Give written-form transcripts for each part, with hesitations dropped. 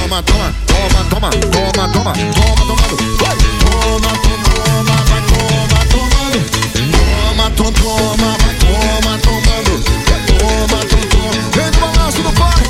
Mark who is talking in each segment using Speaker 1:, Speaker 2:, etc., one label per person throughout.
Speaker 1: toma, toma, toma, toma, toma, toma, toma, tomando. Vai, toma, toma, vai, toma, tomando. Toma, toma, toma, vai, toma, tomando. Vai, toma, toma, vem do balanço do pai.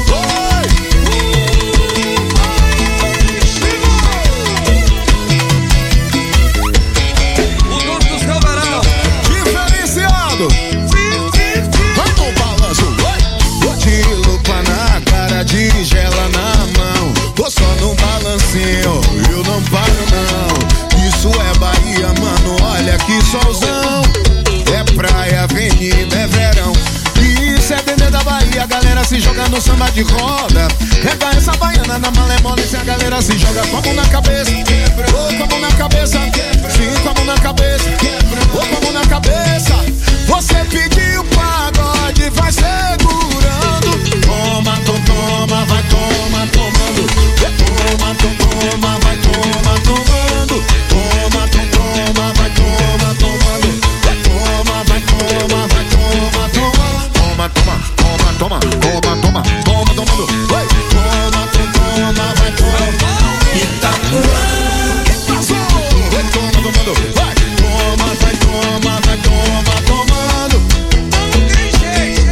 Speaker 2: O dono dos camarão
Speaker 1: diferenciado. Vai no balanço, vai. De lupa na cara, de gela na mão. Tô só no balancinho, eu não paro não. Isso é Bahia, mano, olha que solzão. É praia, avenida, é verão. Isso é dentro da Bahia, a galera se joga no samba de roda. Pega essa baiana na malemona e a galera se joga com a mão na cabeça. Ou com a mão na cabeça, sim, com a mão na cabeça. Ou com a mão na cabeça. Você pediu pagode, vai segurando. Toma, toma, vai, toma, tomando. Toma, toma, vai, toma, tomando. Toma, toma, vai, toma, tomando. Toma, vai, toma, vai, toma, tomando. Toma, toma, toma, toma, toma, toma, toma, tomando. Vai, toma, toma, vai, toma.
Speaker 3: Itapuã.
Speaker 1: Que passou? Vai, toma, tomando. Vai, toma, vai, toma, vai, toma, tomando.
Speaker 2: não tem jeito.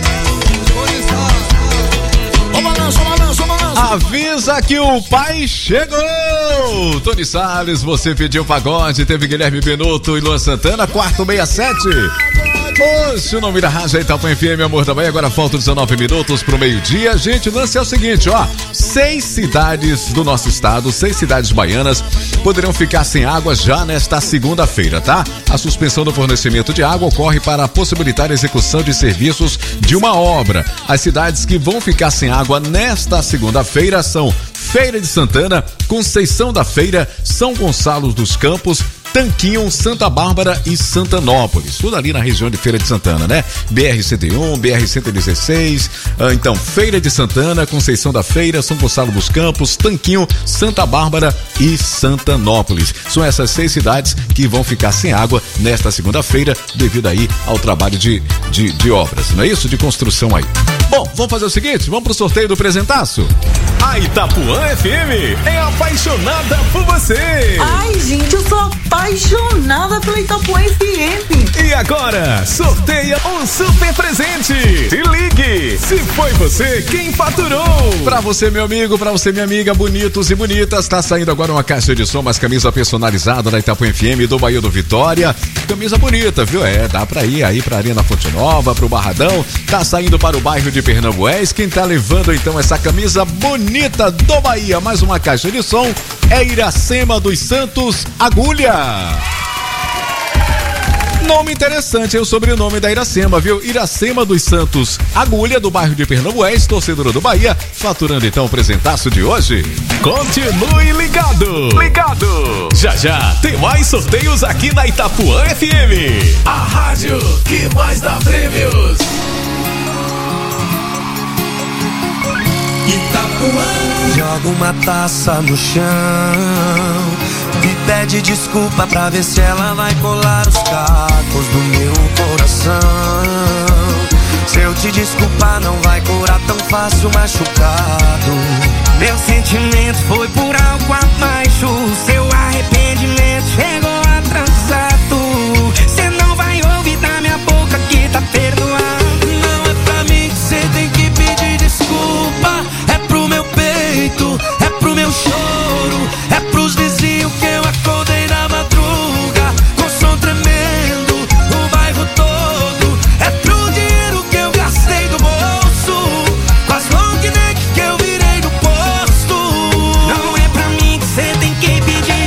Speaker 1: Ô balanço, balanço, balanço.
Speaker 4: Avisa que o pai chegou! Tony Salles, você pediu pagode, teve Guilherme Benuto e Luan Santana, quarto 67. Hoje o nome da rádio é Itapuã FM, Amor da Bahia. Agora faltam 19 minutos pro meio-dia. Gente, o lance é o seguinte, ó. 6 cidades do nosso estado, 6 cidades baianas poderão ficar sem água já nesta segunda-feira, tá? A suspensão do fornecimento de água ocorre para possibilitar a execução de serviços de uma obra. As cidades que vão ficar sem água nesta segunda-feira são Feira de Santana, Conceição da Feira, São Gonçalo dos Campos, Tanquinho, Santa Bárbara e Santanópolis. Tudo ali na região de Feira de Santana, né? BR-101, BR-116, então Feira de Santana, Conceição da Feira, São Gonçalo dos Campos, Tanquinho, Santa Bárbara e Santanópolis. São essas 6 cidades que vão ficar sem água nesta segunda-feira devido aí ao trabalho de obras, não é isso? De construção aí. Bom, vamos fazer o seguinte, vamos pro sorteio do presentaço.
Speaker 5: A Itapuã FM é apaixonada por você.
Speaker 3: Ai, gente, eu sou apaixonada pela Itapuã FM.
Speaker 5: E agora, sorteia um super presente. Se ligue, se foi você quem faturou.
Speaker 4: Pra você, meu amigo, pra você, minha amiga, bonitos e bonitas, tá saindo agora uma caixa de som, mas camisa personalizada da Itapuã FM do Bahia do Vitória. Camisa bonita, viu? Dá pra ir aí pra Arena Fonte Nova, pro Barradão. Tá saindo para o bairro de Pernambués. Quem tá levando então essa camisa bonita do Bahia, mais uma caixa de som, é Iracema dos Santos Agulha. Nome interessante, é o sobrenome da Iracema, viu? Iracema dos Santos Agulha, do bairro de Pernambués, torcedora do Bahia, faturando então o presentaço de hoje.
Speaker 5: Continue ligado. Já já tem mais sorteios aqui na Itapuã FM. A rádio que mais dá prêmios.
Speaker 3: Itapuã.
Speaker 6: Joga uma taça no chão e pede desculpa pra ver se ela vai colar os cacos do meu coração. Se eu te desculpar não vai curar tão fácil machucado. Meu sentimento foi por algo abaixo. Seu arrependimento chegou atrasado. Cê não vai ouvir da minha boca que tá perdoado. Não é pra mim que cê tem que pedir desculpa. É pro meu peito, é pro meu choro, é pros vizinhos que eu acordei na madruga com som tremendo, o bairro todo. É pro dinheiro que eu gastei do bolso, com as long neck que eu virei no posto. Não é pra mim que cê tem que pedir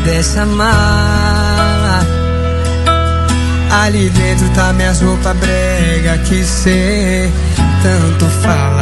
Speaker 6: pudesse amar. Ali dentro tá minhas roupas brega que cê tanto fala.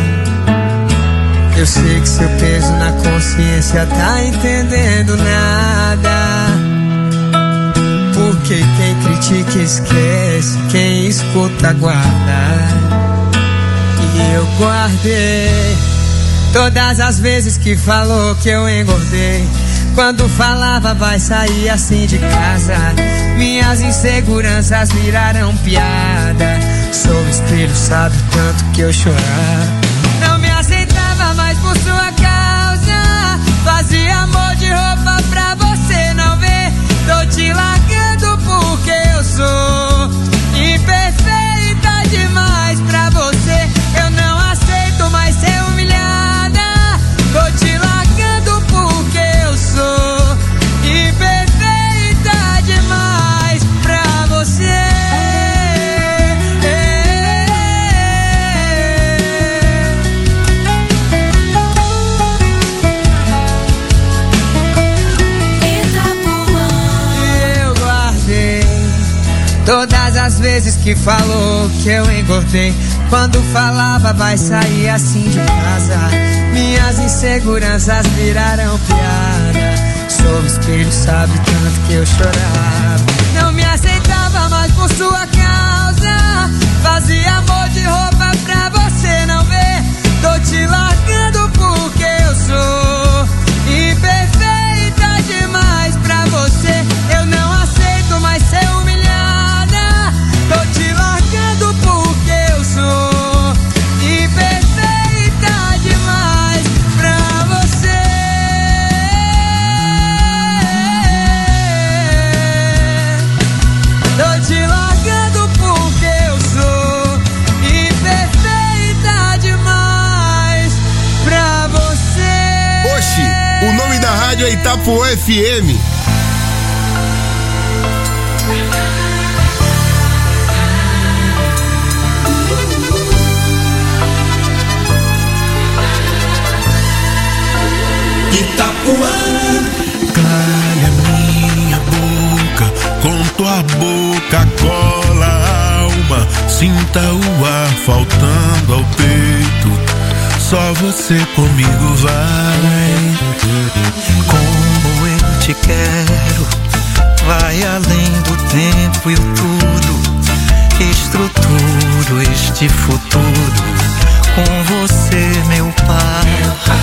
Speaker 6: Eu sei que seu peso na consciência tá entendendo nada. Porque quem critica esquece, quem escuta guarda. E eu guardei todas as vezes que falou que eu engordei. Quando falava vai sair assim de casa, minhas inseguranças viraram piada. Sou espelho, sabe o tanto que eu chorava. Não me aceitava mais por sua causa. Fazia amor de roupa pra você não ver. Tô te largando porque eu sou imperfeita demais pra você. Eu não aceito mais ser humilhada. Tô te largando porque eu sou imperfeita demais pra você. Todas as vezes que falou que eu engordei. Quando falava vai sair assim de casa, minhas inseguranças viraram piada. Sou espelho, sabe tanto que eu chorava. Não me aceitava mais por sua causa. Fazia amor de roupa pra você não ver. Tô te largando porque eu sou imperfeita demais pra você. Eu não aceito mais ser humilhada. Tô te largando porque eu sou imperfeita demais pra você. Tô te largando porque eu sou imperfeita demais pra você.
Speaker 1: Oxi, o nome da rádio é Itapuã FM.
Speaker 6: Itapuã.
Speaker 7: Calha minha boca, com tua boca cola a alma. Sinta o ar faltando ao peito, só você comigo vai.
Speaker 6: Como eu te quero, vai além do tempo e o tudo. Estruturo este futuro com você, meu pai.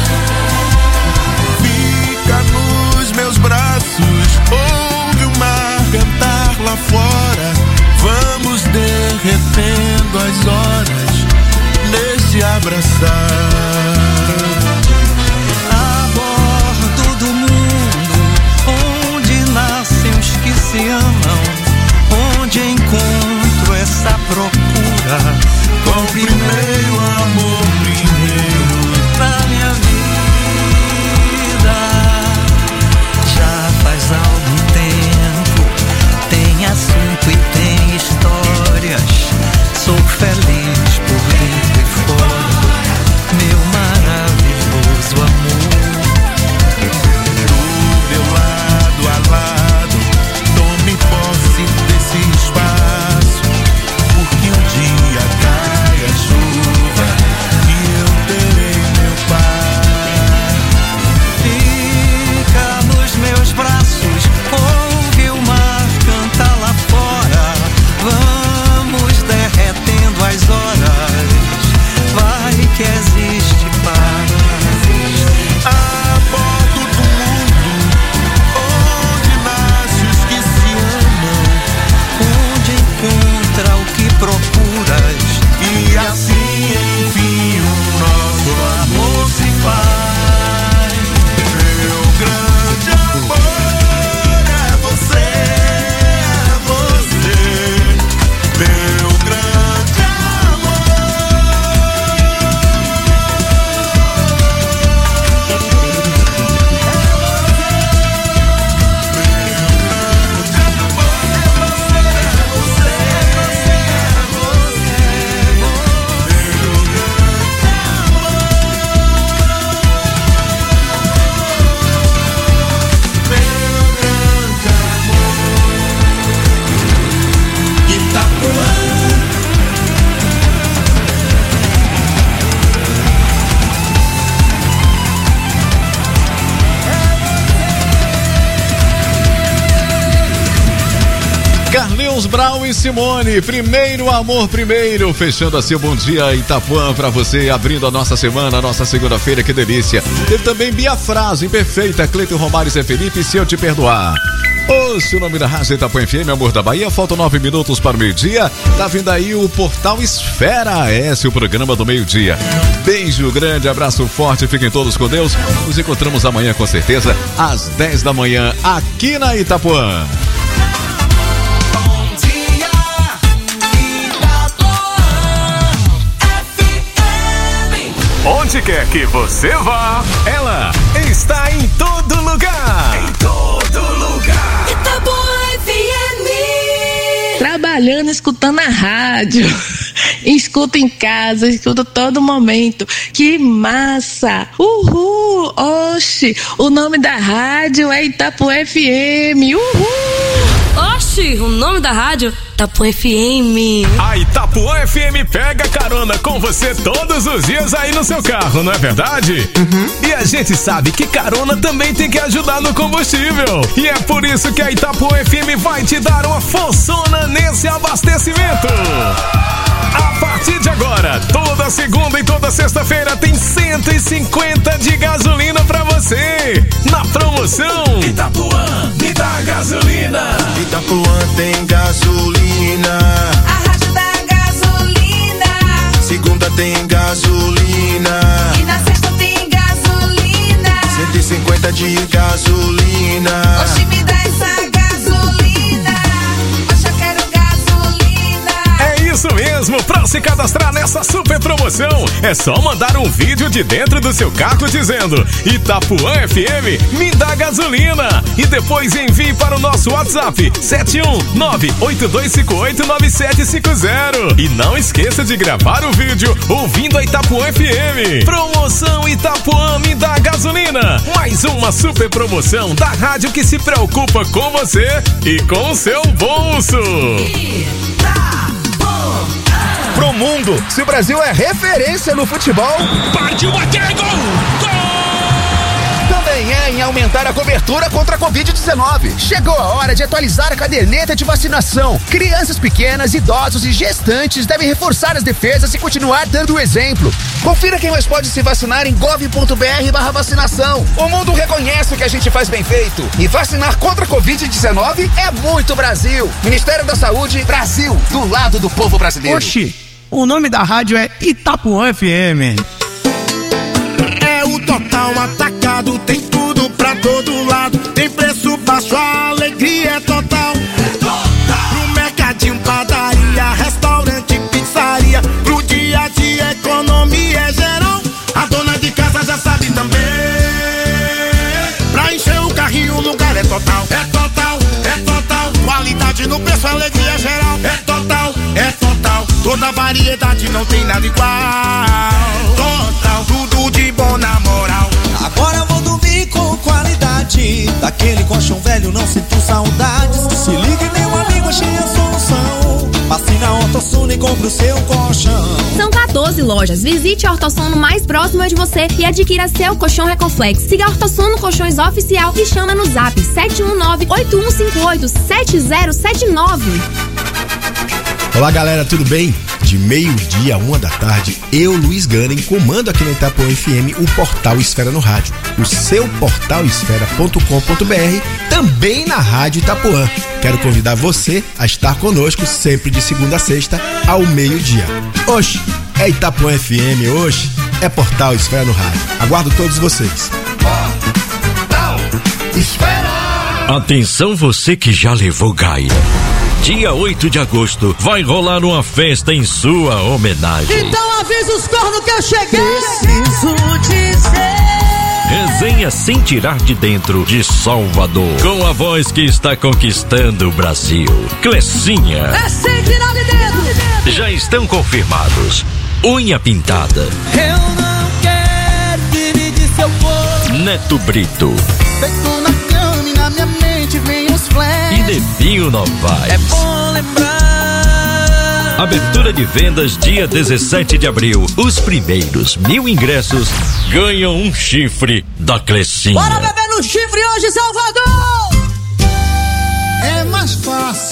Speaker 7: Fica nos meus braços, ouve o mar cantar lá fora. Vamos derretendo as horas nesse abraçar.
Speaker 6: A bordo do mundo, onde nascem os que se amam, onde encontro essa procura.
Speaker 7: Com o primeiro amor, primeiro
Speaker 6: na minha vida. Já faz algum tempo, tem assunto e tem histórias. Sou feliz por dentro e fora, meu maravilhoso amor.
Speaker 7: do meu lado a lado, tome posse desse espaço, porque um dia cai a chuva
Speaker 4: Irmãos Brau e Simone, primeiro amor primeiro, fechando assim o Bom Dia Itapuã pra você, abrindo a nossa semana, a nossa segunda-feira, que delícia. Teve também Bia Frase, Imperfeita, Cleiton Romário e Zé Felipe, Se Eu Te Perdoar. Ouça o nome da Rádio Itapuã FM, Amor da Bahia, faltam 9 minutos para o meio-dia, tá vindo aí o Portal Esfera, esse é o programa do meio-dia. Beijo grande, abraço forte, fiquem todos com Deus, nos encontramos amanhã com certeza, às 10 da manhã, aqui na Itapuã.
Speaker 5: Onde quer que você vá, ela está em todo lugar. Em todo lugar.
Speaker 8: Itapuã FM.
Speaker 9: Trabalhando, escutando a rádio. Escuto em casa, escuto todo momento. Que massa! Uhul! Oxi! O nome da rádio é Itapuã FM. Uhul!
Speaker 8: Oxi! O nome da rádio Itapuã FM.
Speaker 5: A Itapuã FM pega carona com você todos os dias aí no seu carro, não é verdade? E a gente sabe que carona também tem que ajudar no combustível. E é por isso que a Itapuã FM vai te dar uma forçona nesse abastecimento. A partir de agora, toda segunda e toda sexta-feira tem 150 de gasolina pra você. Na promoção Itapuã, me dá gasolina.
Speaker 6: Itapuã tem gasolina.
Speaker 8: A rádio da gasolina.
Speaker 6: Segunda tem gasolina.
Speaker 8: E na sexta tem gasolina.
Speaker 6: 150 de gasolina.
Speaker 8: Oxi, me dá essa gasolina. Oxe, eu quero gasolina.
Speaker 5: É isso mesmo, pra se cadastrar nessa super promoção, é só mandar um vídeo de dentro do seu carro dizendo Itapuã FM, me dá gasolina. E depois envie para o nosso WhatsApp 71982589750. E não esqueça de gravar o vídeo ouvindo a Itapuã FM. Promoção Itapuã, me dá gasolina. Mais uma super promoção da rádio que se preocupa com você e com o seu bolso.
Speaker 10: Pro mundo, se o Brasil é referência no futebol,
Speaker 2: Partiu, bateu, gol!
Speaker 10: também é em aumentar a cobertura contra a Covid-19. Chegou a hora de atualizar a caderneta de vacinação. Crianças pequenas, idosos e gestantes devem reforçar as defesas e continuar dando o exemplo. Confira quem mais pode se vacinar em gov.br/vacinação. O mundo reconhece o que a gente faz bem feito. E vacinar contra a Covid-19 é muito Brasil. Ministério da Saúde, Brasil, do lado do povo brasileiro.
Speaker 11: Oxi, o nome da rádio é Itapuã FM.
Speaker 7: É o Total Atacado, tem tudo pra todo lado. Tem preço baixo, a alegria é total. Pro mercadinho, padaria, restaurante, pizzaria. Pro dia a dia, economia é geral. A dona de casa já sabe também. Pra encher o carrinho, o lugar é total. É total, é total. Qualidade no preço, alegria é geral. É total, é total. Toda variedade, não tem nada igual. Total, tudo de bom na moral.
Speaker 12: Agora eu vou dormir com qualidade. Daquele colchão velho não sinto saudades. Se ligue, meu amigo, achei a solução. Passe na Ortosono e compre o seu colchão.
Speaker 13: São 14 lojas. Visite a Ortosono mais próxima de você e adquira seu colchão Recoflex. Siga a Ortosono Colchões Oficial e chama no zap 719-8158-7079.
Speaker 14: Olá galera, tudo bem? De meio-dia a 1 da tarde, eu, Luiz Ganem, comando aqui na Itapuã FM o Portal Esfera no Rádio. O seu portalesfera.com.br, também na Rádio Itapuã. Quero convidar você a estar conosco sempre de segunda a sexta ao meio-dia. Oxe, é Itapuã FM, oxe, é Portal Esfera no Rádio. Aguardo todos vocês.
Speaker 7: Portal Esfera.
Speaker 15: Atenção você que já levou gaia. Dia 8 de agosto vai rolar uma festa em sua homenagem.
Speaker 16: Então avisa os cornos que eu cheguei. Preciso dizer.
Speaker 15: Resenha sem tirar de dentro de Salvador. Com a voz que está conquistando o Brasil. Clecinha.
Speaker 16: É sem tirar de dentro.
Speaker 15: Já estão confirmados. Unha pintada.
Speaker 16: Eu não quero dividir seu corpo.
Speaker 15: Neto Brito.
Speaker 16: Feito na cama e na minha mente vem os flash.
Speaker 15: E Nevinho Novaes.
Speaker 16: É bom lembrar.
Speaker 15: Abertura de vendas dia 17 de abril. Os primeiros 1000 ingressos ganham um chifre da Clecinha.
Speaker 16: Bora beber no chifre hoje, Salvador!
Speaker 7: É mais fácil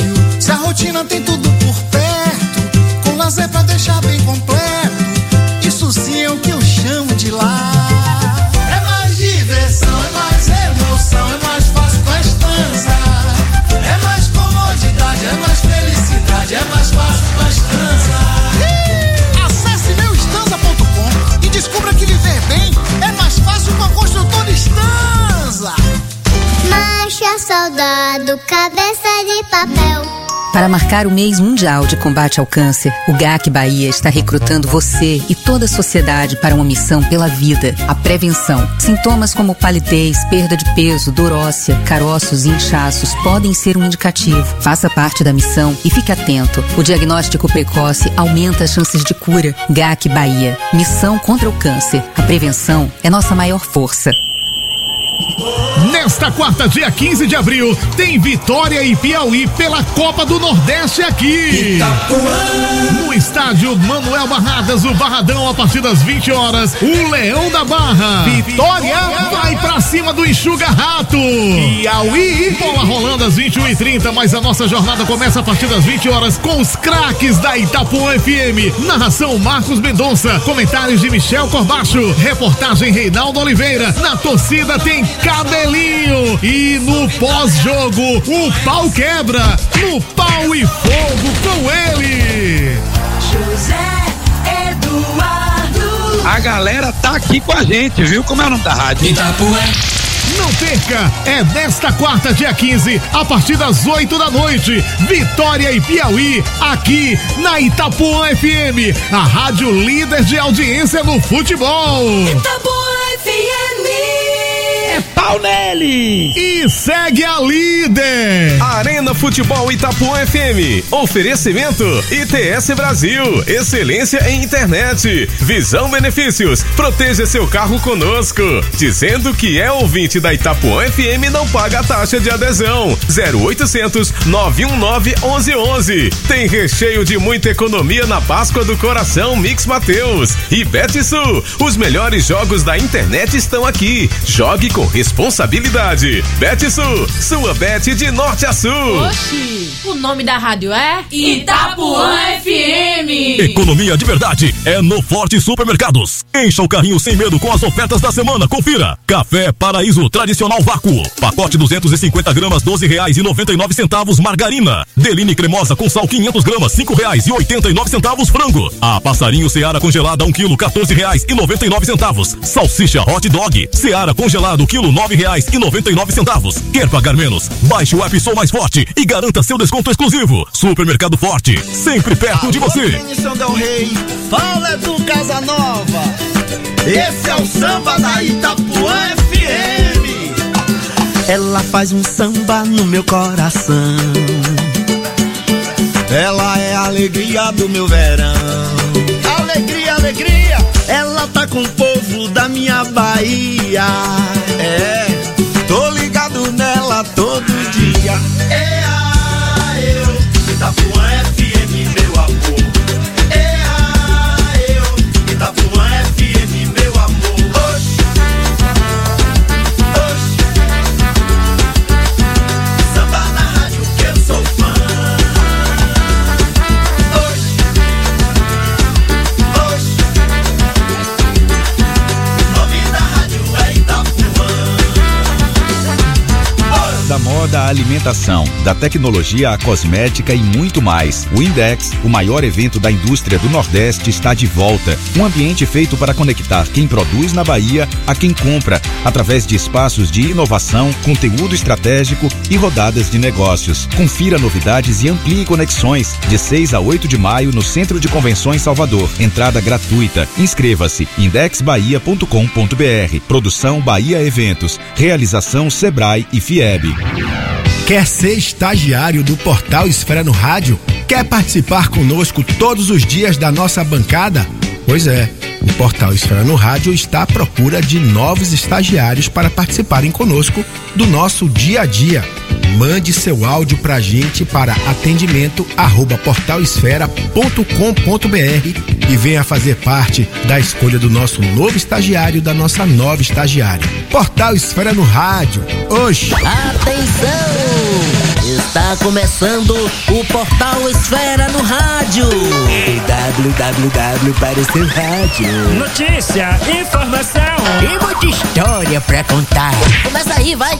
Speaker 7: Se a rotina tem tudo por perto, com lazer pra deixar bem completo, isso sim é o que eu chamo de lar. É mais diversão, é mais emoção, é mais fácil com a Estanza. É mais comodidade, é mais felicidade, é mais fácil com a Estanza. Acesse meuestanza.com e descubra que viver bem é mais fácil com a construtora Estanza.
Speaker 17: Marcha soldado, cabeça de papel.
Speaker 18: Para marcar o mês mundial de combate ao câncer, o GAC Bahia está recrutando você e toda a sociedade para uma missão pela vida, a prevenção. Sintomas como palidez, perda de peso, dor óssea, caroços e inchaços podem ser um indicativo. Faça parte da missão e fique atento. O diagnóstico precoce aumenta as chances de cura. GAC Bahia. Missão contra o câncer. A prevenção é nossa maior força.
Speaker 19: Nesta quarta, dia 15 de abril, tem Vitória e Piauí pela Copa do Nordeste aqui. Itapuã. No estádio Manuel Barradas, o Barradão, a partir das 20 horas, o Leão da Barra. Vitória vai pra cima do Enxuga Rato. Piauí, bola rolando às 21h30, mas a nossa jornada começa a partir das 20 horas com os craques da Itapuã FM. Narração Marcos Mendonça, comentários de Michel Corbacho, reportagem Reinaldo Oliveira. Na torcida tem Cabelinho e no pós-jogo o pau quebra, no pau e fogo com ele,
Speaker 8: José Eduardo.
Speaker 2: A galera tá aqui com a gente, viu? Como é o nome da rádio?
Speaker 19: Itapuã. Não perca, é nesta quarta, dia 15, a partir das 8 da noite, Vitória e Piauí, aqui na Itapuã FM, a rádio líder de audiência no futebol.
Speaker 8: Itapuã FM.
Speaker 2: É pau nele!
Speaker 19: E segue a líder!
Speaker 5: Arena Futebol Itapuã FM. Oferecimento ITS Brasil. Excelência em internet. Visão Benefícios. Proteja seu carro conosco. Dizendo que é ouvinte da Itapuã FM, não paga a taxa de adesão. 0800 919 1111. Tem recheio de muita economia na Páscoa do Coração Mix Mateus. E Betsul. Os melhores jogos da internet estão aqui. Jogue com responsabilidade. Betsul, sua bet de norte a sul.
Speaker 20: Oxi, o nome da rádio é Itapuã FM.
Speaker 21: Economia de verdade é no Forte Supermercados. Encha o carrinho sem medo com as ofertas da semana. Confira. Café Paraíso tradicional vácuo. Pacote 250 gramas, R$12,99. Margarina. Deline cremosa com sal 500 gramas, R$5,89. Frango. A passarinho Seara congelada 1 quilo, R$14,99. Salsicha hot dog Seara congelado quilo, R$9,99. Quer pagar menos? Baixe o app Sou Mais Forte e garanta seu desconto exclusivo. Supermercado Forte, sempre perto de você.
Speaker 7: São Del Rey, fala do Casanova. Esse é o samba da Itapuã FM.
Speaker 6: Ela faz um samba no meu coração.
Speaker 7: Ela é a alegria do meu verão. Alegria, alegria.
Speaker 6: Ela tá com o povo da minha Bahia.
Speaker 7: É, tô ligado nela todo dia. Eu, Itapuã FM, meu amor. Eu, Itapuã FM, meu amor. Oxi, oxi. Samba na rádio que eu sou fã. Oxi, oxi. O nome da rádio é Itapuã.
Speaker 22: Da moda à alimentação, da tecnologia à cosmética e muito mais. O Index, o maior evento da indústria do Nordeste, está de volta. Um ambiente feito para conectar quem produz na Bahia a quem compra, através de espaços de inovação, conteúdo estratégico e rodadas de negócios. Confira novidades e amplie conexões. De 6 a 8 de maio no Centro de Convenções Salvador. Entrada gratuita. Inscreva-se. indexbahia.com.br. Produção Bahia Eventos. Realização Sebrae e FIEB.
Speaker 14: Quer ser estagiário do Portal Esfera no Rádio? Quer participar conosco todos os dias da nossa bancada? Pois é, o Portal Esfera no Rádio está à procura de novos estagiários para participarem conosco do nosso dia a dia. Mande seu áudio pra gente para atendimento@portalesfera.com.br e venha fazer parte da escolha do nosso novo estagiário, da nossa nova estagiária. Portal Esfera no Rádio. Hoje.
Speaker 1: Atenção! Está começando o Portal Esfera no Rádio. www para o seu rádio.
Speaker 3: Notícia, informação
Speaker 1: e muita história pra contar. Começa aí, vai.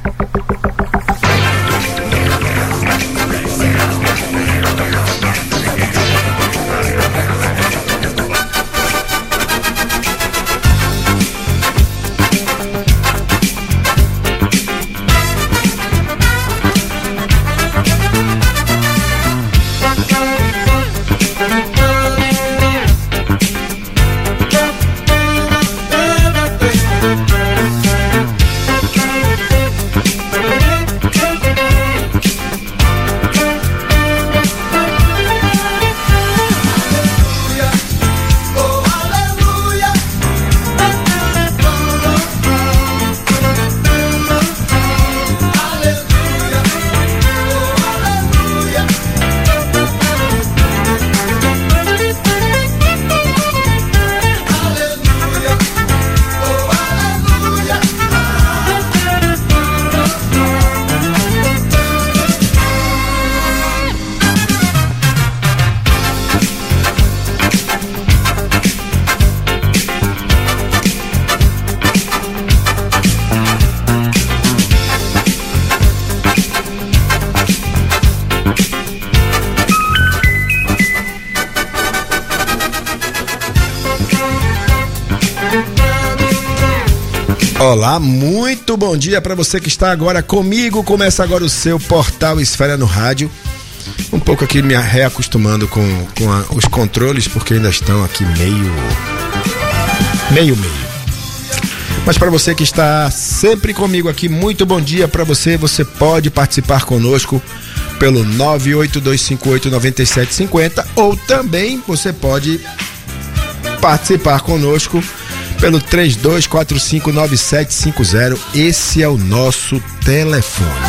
Speaker 14: Olá, muito bom dia para você que está agora comigo. Começa agora o seu Portal Esfera no Rádio. Um pouco aqui me reacostumando com os controles, porque ainda estão aqui meio. Mas para você que está sempre comigo aqui, muito bom dia para você. Você pode participar conosco pelo 982589750 ou também você pode participar conosco pelo 32459750. Esse é o nosso telefone.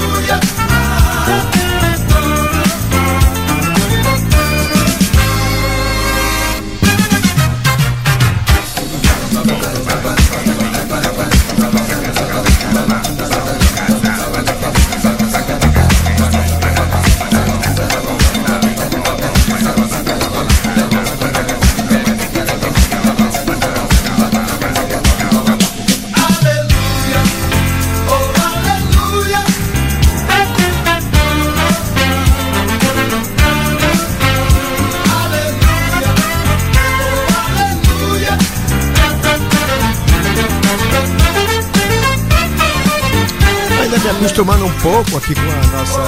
Speaker 14: Acostumando um pouco aqui com a nossa...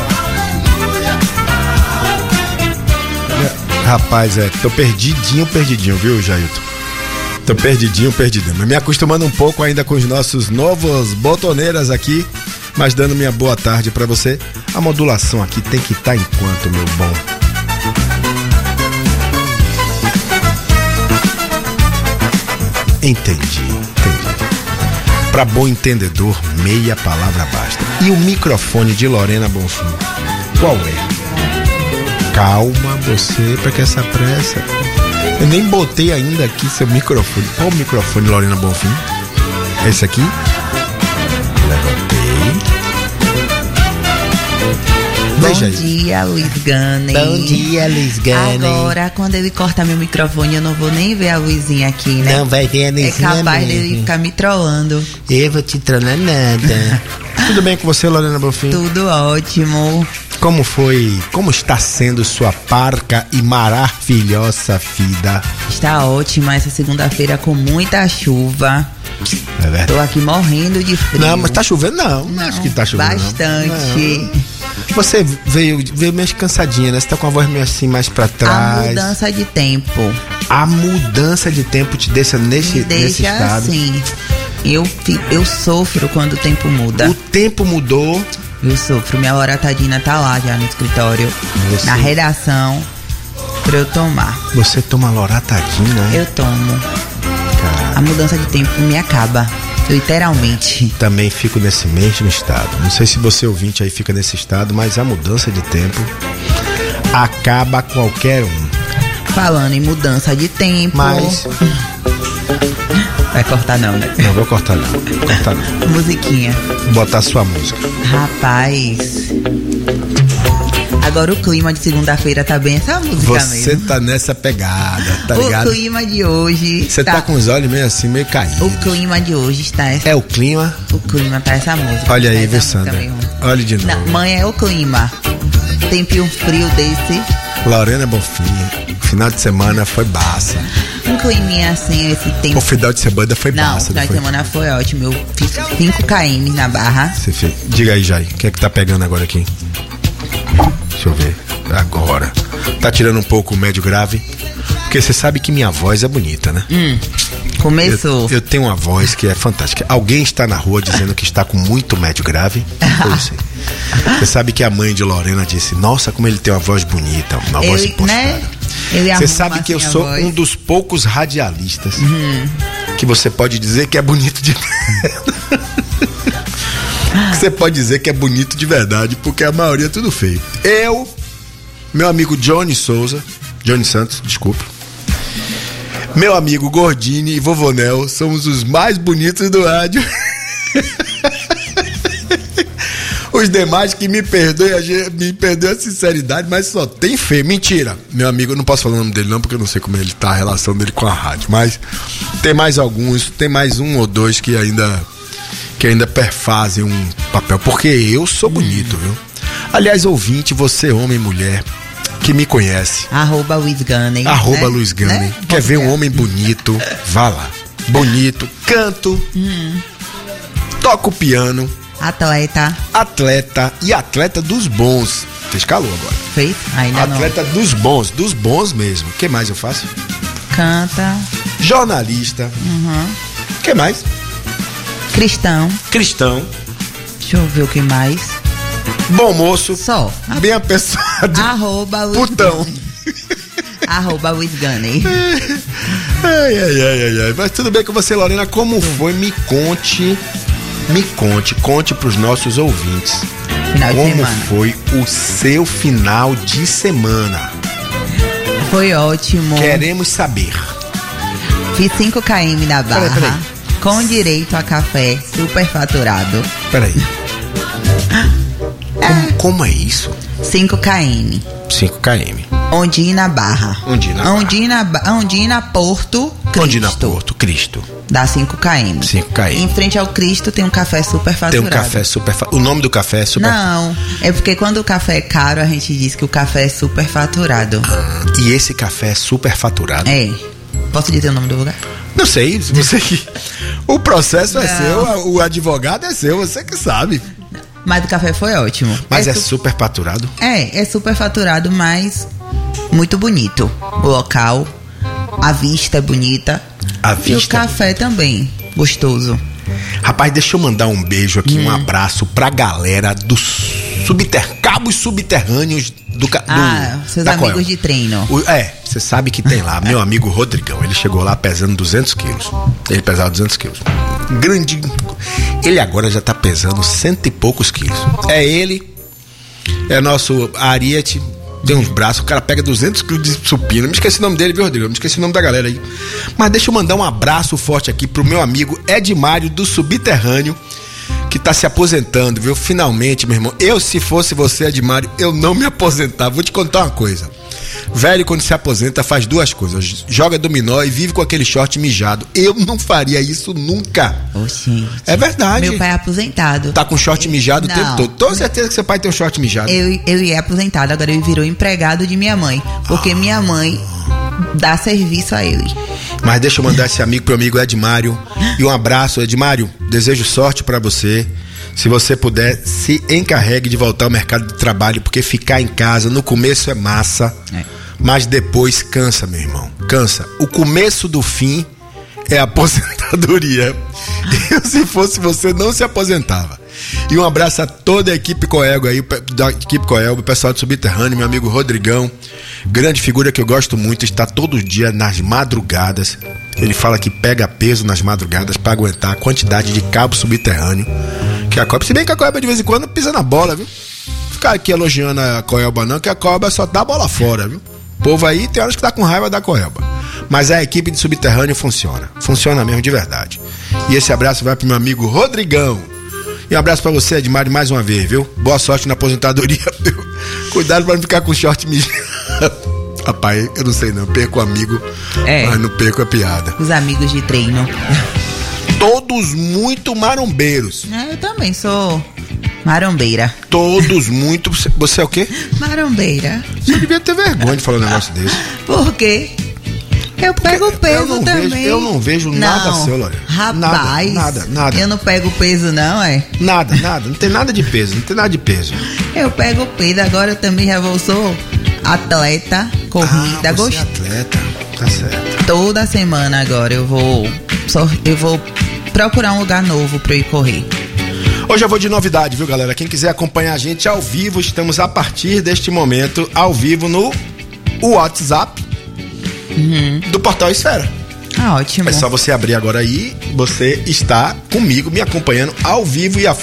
Speaker 14: Rapaz, tô perdidinho, viu, Jailton? Tô perdidinho. Mas me acostumando um pouco ainda com os nossos novos botoneiras aqui, mas dando minha boa tarde pra você. A modulação aqui tem que estar enquanto, meu bom. Entendi. Para bom entendedor, meia palavra basta. E o microfone de Lorena Bonfim, qual é? Calma você, para que essa pressa? Eu nem botei ainda aqui seu microfone. Qual o microfone, Lorena Bonfim? Esse aqui? Levantei.
Speaker 23: Bom dia, Luiz Gane.
Speaker 1: Bom dia, Luiz Gane.
Speaker 23: Agora, quando ele cortar meu microfone, eu não vou nem ver a luzinha aqui, né?
Speaker 1: Não vai ver a luzinha.
Speaker 23: É capaz dele ficar me trollando.
Speaker 1: Eu vou te trollar nada.
Speaker 14: Tudo bem com você, Lorena Bonfim?
Speaker 23: Tudo ótimo.
Speaker 14: Como está sendo sua parca e maravilhosa vida?
Speaker 23: Está ótima essa segunda-feira com muita chuva.
Speaker 14: É verdade.
Speaker 23: Tô aqui morrendo de frio.
Speaker 14: Não, mas tá chovendo não. Não acho que tá chovendo.
Speaker 23: Bastante.
Speaker 14: Não. Você veio meio cansadinha, né? Você tá com a voz meio assim mais pra trás.
Speaker 23: A mudança de tempo.
Speaker 14: A mudança de tempo te deixa nesse estado.
Speaker 23: Assim. Eu sofro quando o tempo muda.
Speaker 14: O tempo mudou.
Speaker 23: Eu sofro. Minha loratadina tá lá já no escritório. Na redação. Pra eu tomar.
Speaker 14: Você toma loratadina?
Speaker 23: Eu tomo. A mudança de tempo me acaba. Literalmente.
Speaker 14: Também fico nesse mesmo estado. Não sei se você ouvinte aí fica nesse estado, mas a mudança de tempo acaba qualquer um.
Speaker 23: Falando em mudança de tempo.
Speaker 14: Mas...
Speaker 23: Vai cortar não, né?
Speaker 14: Não vou cortar não. Cortar não.
Speaker 23: Musiquinha.
Speaker 14: Vou botar sua música.
Speaker 23: Rapaz. Agora o clima de segunda-feira tá bem essa música mesmo.
Speaker 14: Você tá nessa pegada, tá ligado?
Speaker 23: O clima de hoje...
Speaker 14: Você tá com os olhos meio assim, meio caídos.
Speaker 23: O clima de hoje está essa...
Speaker 14: É o clima?
Speaker 23: O clima tá essa música.
Speaker 14: Olha aí, vê, Sandra. Olha de novo.
Speaker 23: Não, mãe, é o clima. Tempinho frio desse.
Speaker 14: Lorena Bonfim. Final de semana foi baça.
Speaker 23: Um climinha assim, esse tempo.
Speaker 14: O final de semana foi baça.
Speaker 23: Não, o final de semana foi ótimo. Eu fiz 5 km na barra.
Speaker 14: Você fez. Diga aí, Jai. O que é que tá pegando agora aqui? Deixa eu ver. Agora. Tá tirando um pouco o médio grave? Porque você sabe que minha voz é bonita, né?
Speaker 23: Começou.
Speaker 14: Eu tenho uma voz que é fantástica. Alguém está na rua dizendo que está com muito médio grave? Eu sei. Você sabe que a mãe de Lorena disse: nossa, como ele tem uma voz bonita, uma voz impostada.
Speaker 23: Né?
Speaker 14: Você sabe que eu sou um dos poucos radialistas que você pode dizer que é bonito de você pode dizer que é bonito de verdade, porque a maioria é tudo feio. Eu, meu amigo Johnny Santos, desculpa, meu amigo Gordini e Vovô Nel somos os mais bonitos do rádio. Os demais que me perdoem a sinceridade, mas só tem feio. Mentira. Meu amigo, eu não posso falar o nome dele não, porque eu não sei como ele tá, a relação dele com a rádio. Mas tem mais alguns, tem mais um ou dois que ainda perfazem um papel. Porque eu sou bonito, viu? Aliás, ouvinte, você, homem e mulher, que me conhece.
Speaker 23: Luiz Gunning.
Speaker 14: Luiz Gunning. Né? Quer ver um homem bonito? Vá lá. Bonito, canto, toco piano. Atleta e atleta dos bons. Fez calor agora.
Speaker 23: Fez? Ainda
Speaker 14: atleta não. Dos bons mesmo. O que mais eu faço?
Speaker 23: Canta.
Speaker 14: Jornalista. O que mais?
Speaker 23: Cristão. Deixa eu ver o que mais.
Speaker 14: Bom moço.
Speaker 23: Só.
Speaker 14: Bem apessoado. Putão.
Speaker 23: Luiz Gunning.
Speaker 14: Ai. Mas tudo bem com você, Lorena? Como foi? Me conte pros nossos ouvintes. Como foi o seu final de semana?
Speaker 23: Foi ótimo.
Speaker 14: Queremos saber.
Speaker 23: Fiz 5 km na barra. Peraí. Com direito a café superfaturado.
Speaker 14: Peraí. Como é isso?
Speaker 23: 5 km.
Speaker 14: 5 km.
Speaker 23: Ondina Barra. Ondina Porto Cristo.
Speaker 14: Ondina Porto Cristo.
Speaker 23: Dá 5 km.
Speaker 14: 5 km.
Speaker 23: Em frente ao Cristo tem um café superfaturado.
Speaker 14: Tem um café superfaturado. O nome do café é superfaturado?
Speaker 23: Não, é porque quando o café é caro, a gente diz que o café é superfaturado.
Speaker 14: E esse café é superfaturado?
Speaker 23: É. Posso dizer o nome do lugar?
Speaker 14: Não sei, você que... O processo é seu, o advogado é seu, você que sabe.
Speaker 23: Mas o café foi ótimo.
Speaker 14: Mas é superfaturado?
Speaker 23: É superfaturado, mas muito bonito. O local, a vista é bonita. E o café também, gostoso.
Speaker 14: Rapaz, deixa eu mandar um beijo aqui, um abraço pra galera dos cabos subterrâneos
Speaker 23: seus amigos Coel. De treino.
Speaker 14: Você sabe que tem lá, meu amigo Rodrigão, ele chegou lá pesando 200 quilos. Ele pesava 200 quilos. Grande. Ele agora já tá pesando 100 e poucos quilos. É ele, é nosso Ariete, tem uns braços, o cara pega 200 quilos de supino. Me esqueci o nome dele, viu, Rodrigão? Me esqueci o nome da galera aí. Mas deixa eu mandar um abraço forte aqui pro meu amigo Edmário do Subterrâneo, que tá se aposentando, viu? Finalmente, meu irmão. Se fosse você, Edmário, eu não me aposentava. Vou te contar uma coisa. Velho, quando se aposenta, faz 2 coisas: joga dominó e vive com aquele short mijado. Eu não faria isso nunca.
Speaker 23: Oxi.
Speaker 14: É verdade.
Speaker 23: Meu pai é aposentado.
Speaker 14: Tá com short mijado o tempo todo. Tô certeza que seu pai tem um short mijado.
Speaker 23: Ele é aposentado, agora ele virou empregado de minha mãe. Porque minha mãe dá serviço a ele.
Speaker 14: Mas deixa eu mandar esse amigo pro amigo Edmário. E um abraço, Edmário. Desejo sorte pra você. Se você puder, se encarregue de voltar ao mercado de trabalho, porque ficar em casa no começo é massa, mas depois cansa, meu irmão. Cansa. O começo do fim é a aposentadoria. Eu, se fosse você, não se aposentava. E um abraço a toda a equipe Coelgo aí, da equipe Coelgo, o pessoal do Subterrâneo, meu amigo Rodrigão, grande figura que eu gosto muito, está todo dia nas madrugadas. Ele fala que pega peso nas madrugadas pra aguentar a quantidade de cabo subterrâneo que a cobra... Se bem que a cobra de vez em quando pisa na bola, viu? Ficar aqui elogiando a coelba não, que a cobra só dá a bola fora, viu? O povo aí tem horas que tá com raiva da coelba. Mas a equipe de subterrâneo funciona. Funciona mesmo de verdade. E esse abraço vai pro meu amigo Rodrigão. E um abraço pra você, Edmar, mais uma vez, viu? Boa sorte na aposentadoria. Cuidado pra não ficar com short mijado. Rapaz, eu não sei não, perco o amigo, mas não perco a piada.
Speaker 23: Os amigos de treino.
Speaker 14: Todos muito marombeiros.
Speaker 23: Eu também sou marombeira.
Speaker 14: Todos muito... Você é o quê?
Speaker 23: Marombeira.
Speaker 14: Você devia ter vergonha de falar um negócio desse.
Speaker 23: Por quê? Eu pego peso também.
Speaker 14: Eu não vejo nada seu, Lorena.
Speaker 23: Rapaz,
Speaker 14: nada.
Speaker 23: Eu não pego peso não,
Speaker 14: Nada. Não tem nada de peso,
Speaker 23: Eu pego peso, agora eu também sou atleta, corrida,
Speaker 14: você é atleta, tá certo.
Speaker 23: Toda semana agora eu vou procurar um lugar novo pra eu ir correr.
Speaker 14: Hoje eu vou de novidade, viu, galera? Quem quiser acompanhar a gente ao vivo, estamos a partir deste momento ao vivo no WhatsApp do Portal Esfera.
Speaker 23: Ótimo.
Speaker 14: É só você abrir agora aí, você está comigo, me acompanhando ao vivo e a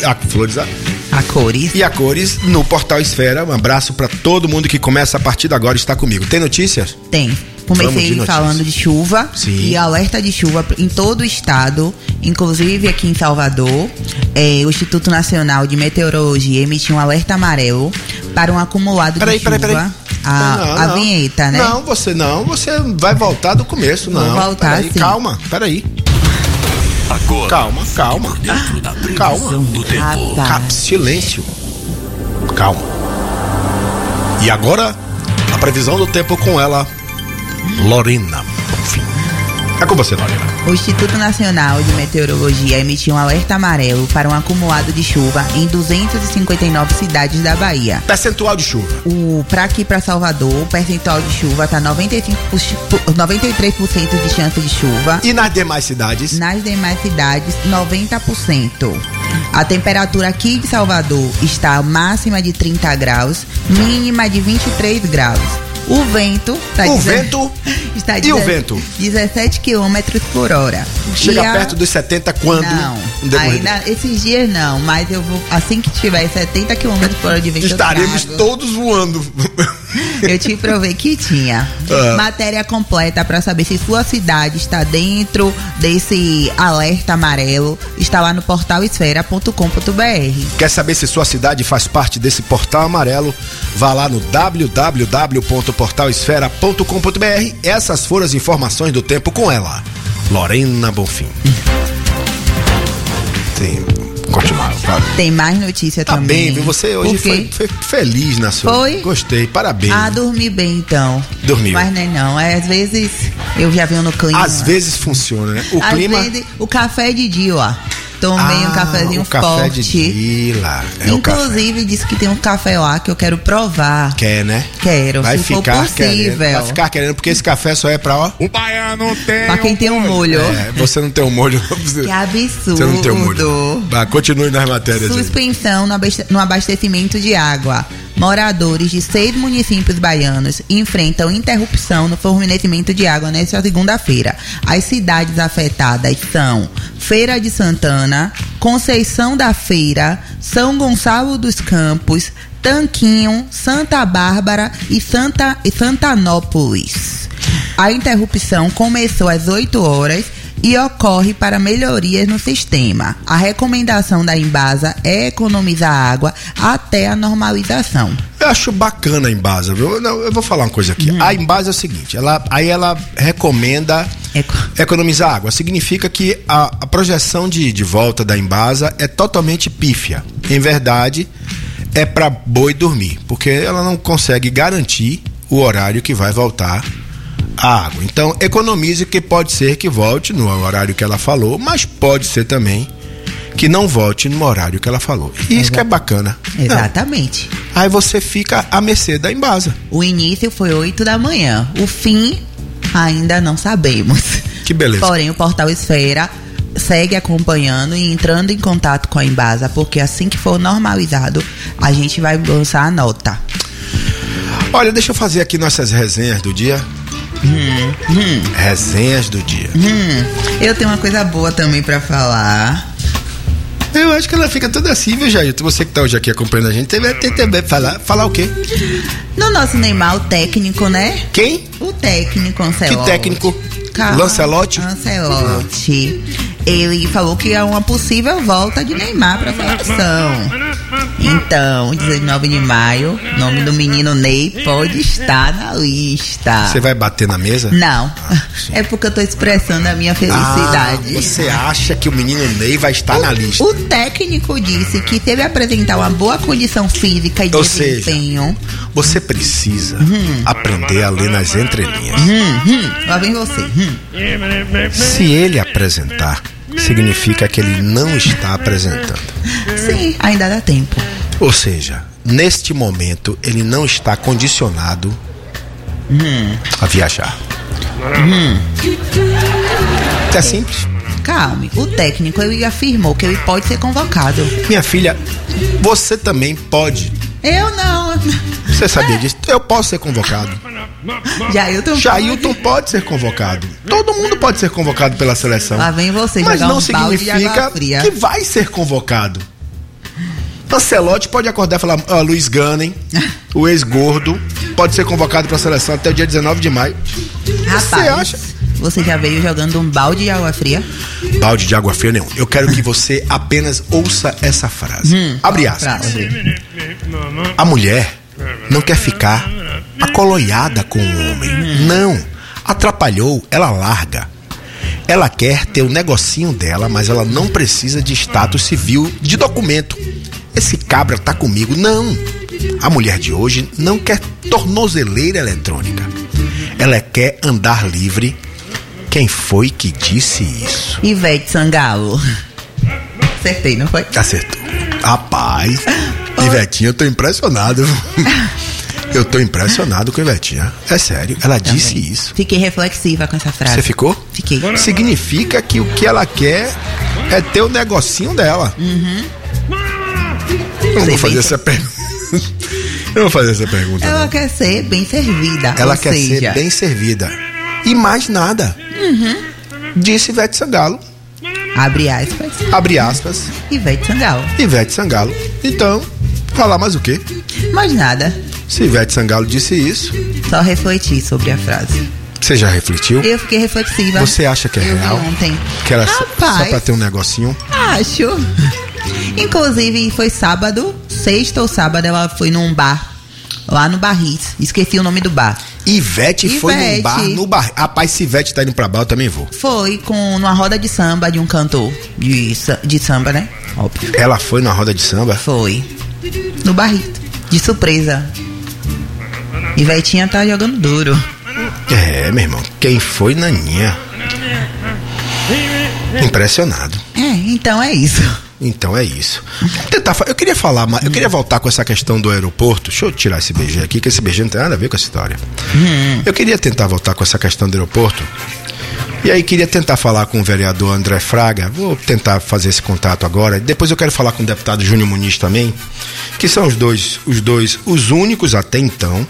Speaker 14: cores no Portal Esfera. Um abraço para todo mundo que começa a partir de agora está comigo. Tem notícias?
Speaker 23: Tem. Comecei falando de chuva. Sim. E alerta de chuva em todo o estado, inclusive aqui em Salvador. O Instituto Nacional de Meteorologia emitiu um alerta amarelo para um acumulado de chuva. Peraí. A vinheta, né?
Speaker 14: Não, você vai voltar do começo, não.
Speaker 23: Vou voltar, sim.
Speaker 14: Peraí.
Speaker 21: Agora.
Speaker 14: Calma.
Speaker 21: Do tempo.
Speaker 14: Silêncio. Calma. E agora, a previsão do tempo com ela, Lorena. É com você, Lorena.
Speaker 23: O Instituto Nacional de Meteorologia emitiu um alerta amarelo para um acumulado de chuva em 259 cidades da Bahia.
Speaker 14: Percentual de chuva.
Speaker 23: Pra aqui, pra Salvador, o percentual de chuva tá 93% de chance de chuva.
Speaker 14: E nas demais cidades?
Speaker 23: Nas demais cidades, 90%. A temperatura aqui de Salvador está máxima de 30 graus, mínima de 23 graus. O vento está
Speaker 14: e o vento?
Speaker 23: 17 km por hora.
Speaker 14: Chega perto dos 70 quando?
Speaker 23: Não, ainda esses dias não, mas eu vou, assim que tiver 70 km por hora de vento,
Speaker 14: estaremos todos voando.
Speaker 23: Eu te provei que tinha. Matéria completa para saber se sua cidade está dentro desse alerta amarelo. Está lá no portal esfera.com.br.
Speaker 14: Quer saber se sua cidade faz parte desse portal amarelo? Vá lá no www.portalesfera.com.br. Essas foram as informações do tempo com ela, Lorena Bonfim. Sim. Continuar, claro.
Speaker 23: Tem mais notícia também.
Speaker 14: Tá bem, viu? Você hoje foi feliz na sua.
Speaker 23: Foi?
Speaker 14: Gostei, parabéns.
Speaker 23: Dormi bem então.
Speaker 14: Dormiu.
Speaker 23: Mas não, às vezes eu já venho no clima.
Speaker 14: Às vezes funciona, né?
Speaker 23: Às vezes, o café de dia, ó. Tomei um cafezinho forte.
Speaker 14: Café de Dila.
Speaker 23: Inclusive, disse que tem um café lá que eu quero provar.
Speaker 14: Quer, né?
Speaker 23: Quero,
Speaker 14: vai
Speaker 23: se
Speaker 14: ficar
Speaker 23: for possível.
Speaker 14: Querendo, vai ficar querendo, porque esse café só é pra, ó.
Speaker 2: O baiano tem.
Speaker 23: Pra quem tem um molho.
Speaker 14: Você não tem um molho.
Speaker 23: Que absurdo.
Speaker 14: Você não tem um molho. Continue nas matérias.
Speaker 23: Suspensão no abastecimento de água. Moradores de 6 municípios baianos enfrentam interrupção no fornecimento de água nesta segunda-feira. As cidades afetadas são Feira de Santana, Conceição da Feira, São Gonçalo dos Campos, Tanquinho, Santa Bárbara e Santanópolis. A interrupção começou às 8 horas e ocorre para melhorias no sistema. A recomendação da Embasa é economizar água até a normalização.
Speaker 14: Eu acho bacana a Embasa, viu? Eu vou falar uma coisa aqui. A Embasa é o seguinte, ela recomenda economizar água. Significa que a projeção de volta da Embasa é totalmente pífia. Em verdade, é para boi dormir, porque ela não consegue garantir o horário que vai voltar a água. Então, economize, que pode ser que volte no horário que ela falou, mas pode ser também que não volte no horário que ela falou. E isso que é bacana.
Speaker 23: Exatamente.
Speaker 14: Não. Aí você fica à mercê da Embasa.
Speaker 23: O início foi 8 da manhã. O fim, ainda não sabemos.
Speaker 14: Que beleza.
Speaker 23: Porém, o Portal Esfera segue acompanhando e entrando em contato com a Embasa, porque assim que for normalizado, a gente vai lançar a nota.
Speaker 14: Olha, deixa eu fazer aqui nossas resenhas do dia. Resenhas do dia.
Speaker 23: Eu tenho uma coisa boa também pra falar.
Speaker 14: Eu acho que ela fica toda assim, viu, Jair? Você que tá hoje aqui acompanhando a gente, vai ter também falar o quê?
Speaker 23: No nosso Neymar, o técnico, né?
Speaker 14: Quem?
Speaker 23: O técnico, Ancelotti.
Speaker 14: Que técnico? Lancelotti?
Speaker 23: Ancelotti. Ele falou que é uma possível volta de Neymar pra seleção. Então, 19 de maio, nome do menino Ney pode estar na lista.
Speaker 14: Você vai bater na mesa?
Speaker 23: Não. É porque eu tô expressando a minha felicidade.
Speaker 14: Você acha que o menino Ney vai estar na lista?
Speaker 23: O técnico disse que se ele apresentar uma boa condição física e de desempenho.
Speaker 14: Você precisa aprender a ler nas entrelinhas.
Speaker 23: Lá vem você.
Speaker 14: Se ele apresentar, significa que ele não está apresentando.
Speaker 23: Sim, ainda dá tempo.
Speaker 14: Ou seja, neste momento ele não está condicionado a viajar. É simples.
Speaker 23: Calme, o técnico ele afirmou que ele pode ser convocado.
Speaker 14: Minha filha, você também pode.
Speaker 23: Eu não.
Speaker 14: Você sabia disso? Eu posso ser convocado. Jailton pode ser convocado. Todo mundo pode ser convocado pela seleção.
Speaker 23: Lá vem você,
Speaker 14: mas não
Speaker 23: significa
Speaker 14: que vai ser convocado. Ancelotti pode acordar e falar: Luiz Gunning, o ex-gordo, pode ser convocado para a seleção até o dia 19 de maio.
Speaker 23: Rapaz, você acha? Você já veio jogando um balde de água fria?
Speaker 14: Balde de água fria nenhum. Eu quero que você apenas ouça essa frase. Abre aspas. A mulher não quer ficar acoloiada com o homem. Não. Atrapalhou, ela larga. Ela quer ter o negocinho dela, mas ela não precisa de status civil, de documento. Esse cabra tá comigo. Não. A mulher de hoje não quer tornozeleira eletrônica. Ela quer andar livre. Quem foi que disse isso?
Speaker 23: Ivete Sangalo. Acertei, não foi?
Speaker 14: Acertou. Rapaz, Ivetinha, eu tô impressionado. Eu tô impressionado com a Ivetinha. É sério, ela disse isso.
Speaker 23: Fiquei reflexiva com essa frase.
Speaker 14: Você ficou?
Speaker 23: Fiquei.
Speaker 14: Significa que o que ela quer é ter o negocinho dela. Eu não vou fazer essa pergunta. Eu não vou fazer essa pergunta.
Speaker 23: Ela quer ser bem servida.
Speaker 14: Ela quer ser bem servida. E mais nada. Disse Ivete Sangalo.
Speaker 23: Abre aspas.
Speaker 14: Abre aspas.
Speaker 23: Ivete Sangalo.
Speaker 14: Ivete Sangalo. Então, falar mais o quê?
Speaker 23: Mais nada.
Speaker 14: Se Ivete Sangalo disse isso.
Speaker 23: Só refletir sobre a frase.
Speaker 14: Você já refletiu?
Speaker 23: Eu fiquei reflexiva.
Speaker 14: Você acha que é real?
Speaker 23: Ontem.
Speaker 14: Que era só pra ter um negocinho?
Speaker 23: Acho. Inclusive, foi sábado, sexta ou sábado, ela foi num bar. Lá no Barris. Esqueci o nome do bar.
Speaker 14: Ivete foi no bar. Rapaz, se Ivete tá indo pra bar, eu também vou.
Speaker 23: Foi numa roda de samba de um cantor de samba, né? Óbvio.
Speaker 14: Ela foi na roda de samba?
Speaker 23: Foi. No Barris. De surpresa. Ivetinha tá jogando duro.
Speaker 14: É, meu irmão. Quem foi, Naninha? Impressionado.
Speaker 23: Então é isso.
Speaker 14: Então é isso. Eu queria falar, eu queria voltar com essa questão do aeroporto. Deixa eu tirar esse BG aqui, que esse BG não tem nada a ver com essa história. Eu queria tentar voltar com essa questão do aeroporto. E aí queria tentar falar com o vereador André Fraga. Vou tentar fazer esse contato agora. Depois eu quero falar com o deputado Júnior Muniz também, que são os únicos até então,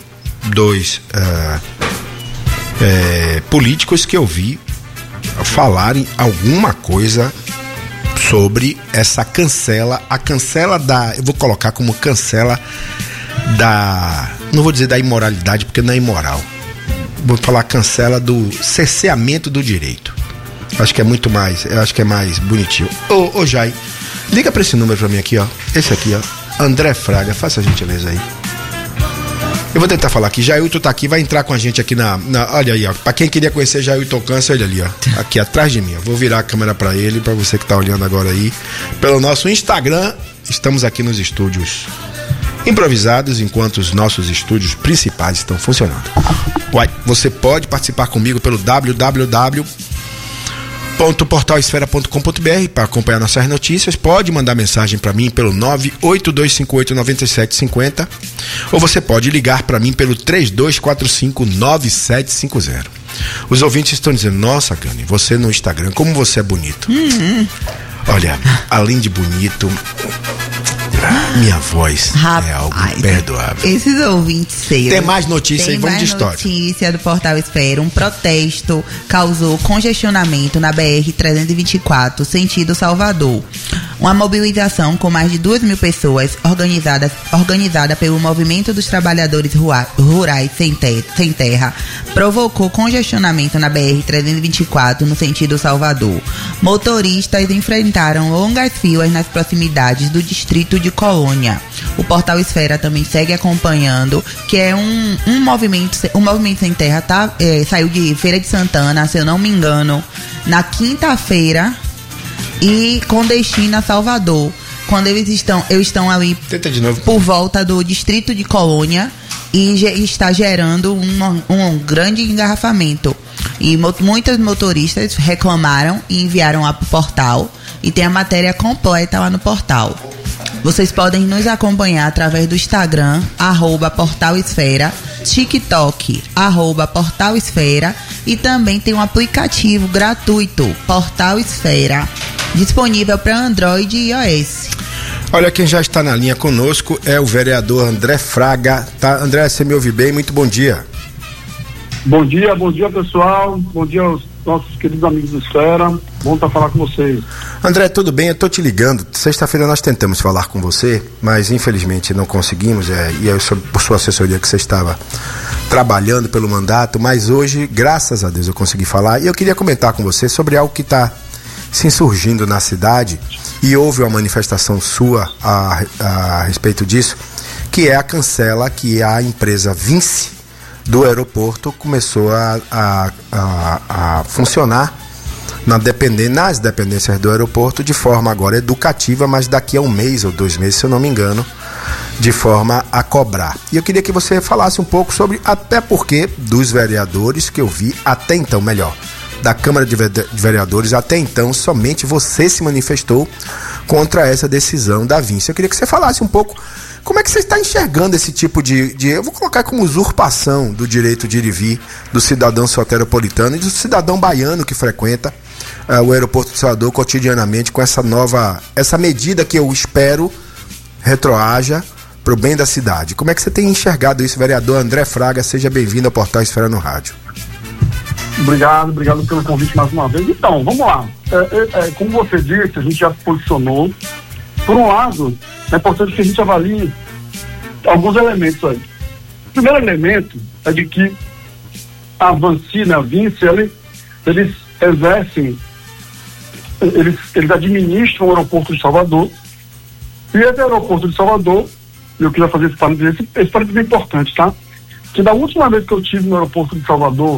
Speaker 14: políticos que eu vi falarem alguma coisa sobre essa a cancela da, eu vou colocar como cancela da, não vou dizer da imoralidade, porque não é imoral, vou falar cancela do cerceamento do direito. Acho que é muito mais, eu acho que é mais bonitinho. Ô Jai, liga pra esse número pra mim aqui, ó, esse aqui, ó, André Fraga, faça a gentileza aí. Eu vou tentar falar aqui. Jailton tá aqui, vai entrar com a gente aqui olha aí, ó. Pra quem queria conhecer Jailton Câncer, olha ali, ó. Aqui atrás de mim, ó. Vou virar a câmera pra ele, pra você que tá olhando agora aí. Pelo nosso Instagram, estamos aqui nos estúdios improvisados, enquanto os nossos estúdios principais estão funcionando. Você pode participar comigo pelo www.portalesfera.com.br para acompanhar nossas notícias. Pode mandar mensagem para mim pelo 982589750 ou você pode ligar para mim pelo 32459750. Os ouvintes estão dizendo: nossa, Gani, você no Instagram, como você é bonito. Olha, além de bonito, Minha voz é algo imperdoável.
Speaker 23: Esses ouvintes seus.
Speaker 14: Tem mais notícia aí, vamos de história.
Speaker 23: Notícia do Portal Esfera. Um protesto causou congestionamento na BR-324, sentido Salvador. Uma mobilização com mais de 2.000 pessoas, organizada pelo Movimento dos Trabalhadores Rurais Sem Terra, provocou congestionamento na BR-324 no sentido Salvador. Motoristas enfrentaram longas filas nas proximidades do distrito de Colônia. O Portal Esfera também segue acompanhando, que é um movimento Sem Terra saiu de Feira de Santana, se eu não me engano, na quinta-feira e com destino a Salvador. Quando eles estão ali por volta do distrito de Colônia e está gerando um grande engarrafamento. E muitos motoristas reclamaram e enviaram lá para o portal. E tem a matéria completa lá no portal. Vocês podem nos acompanhar através do Instagram, @portalesfera, TikTok, @portalesfera, e também tem um aplicativo gratuito, Portal Esfera, disponível para Android e iOS.
Speaker 14: Olha, quem já está na linha conosco é o vereador André Fraga. Tá, André, você me ouve bem? Muito bom dia.
Speaker 4: Bom dia pessoal, bom dia aos nossos queridos amigos do Esfera, bom estar falando com vocês.
Speaker 14: André, tudo bem? Eu tô te ligando, sexta-feira nós tentamos falar com você, mas infelizmente não conseguimos, e eu soube por sua assessoria que você estava trabalhando pelo mandato, mas hoje, graças a Deus, eu consegui falar, e eu queria comentar com você sobre algo que está se insurgindo na cidade, e houve uma manifestação sua a respeito disso, que é a cancela que a empresa Vinci do aeroporto começou a funcionar nas dependências do aeroporto de forma agora educativa, mas daqui a 1 mês ou 2 meses, se eu não me engano, de forma a cobrar. E eu queria que você falasse um pouco sobre, até porque dos vereadores que eu vi até então, melhor, da Câmara de Vereadores, até então somente você se manifestou contra essa decisão da Vinci. Eu queria que você falasse um pouco como é que você está enxergando esse tipo de eu vou colocar como usurpação do direito de ir e vir do cidadão soteropolitano e do cidadão baiano que frequenta o aeroporto de Salvador cotidianamente, com essa medida que eu espero retroaja para o bem da cidade. Como é que você tem enxergado isso, vereador André Fraga? Seja bem-vindo ao Portal Esfera no Rádio.
Speaker 4: Obrigado pelo convite mais uma vez. Então, vamos lá. Como você disse, a gente já se posicionou. Por um lado, é importante que a gente avalie alguns elementos aí. O primeiro elemento é de que a Vinci, a Vinci, eles exercem, eles administram o aeroporto de Salvador, e esse aeroporto de Salvador, eu queria fazer esse parênteses é importante, tá? Que da última vez que eu estive no aeroporto de Salvador,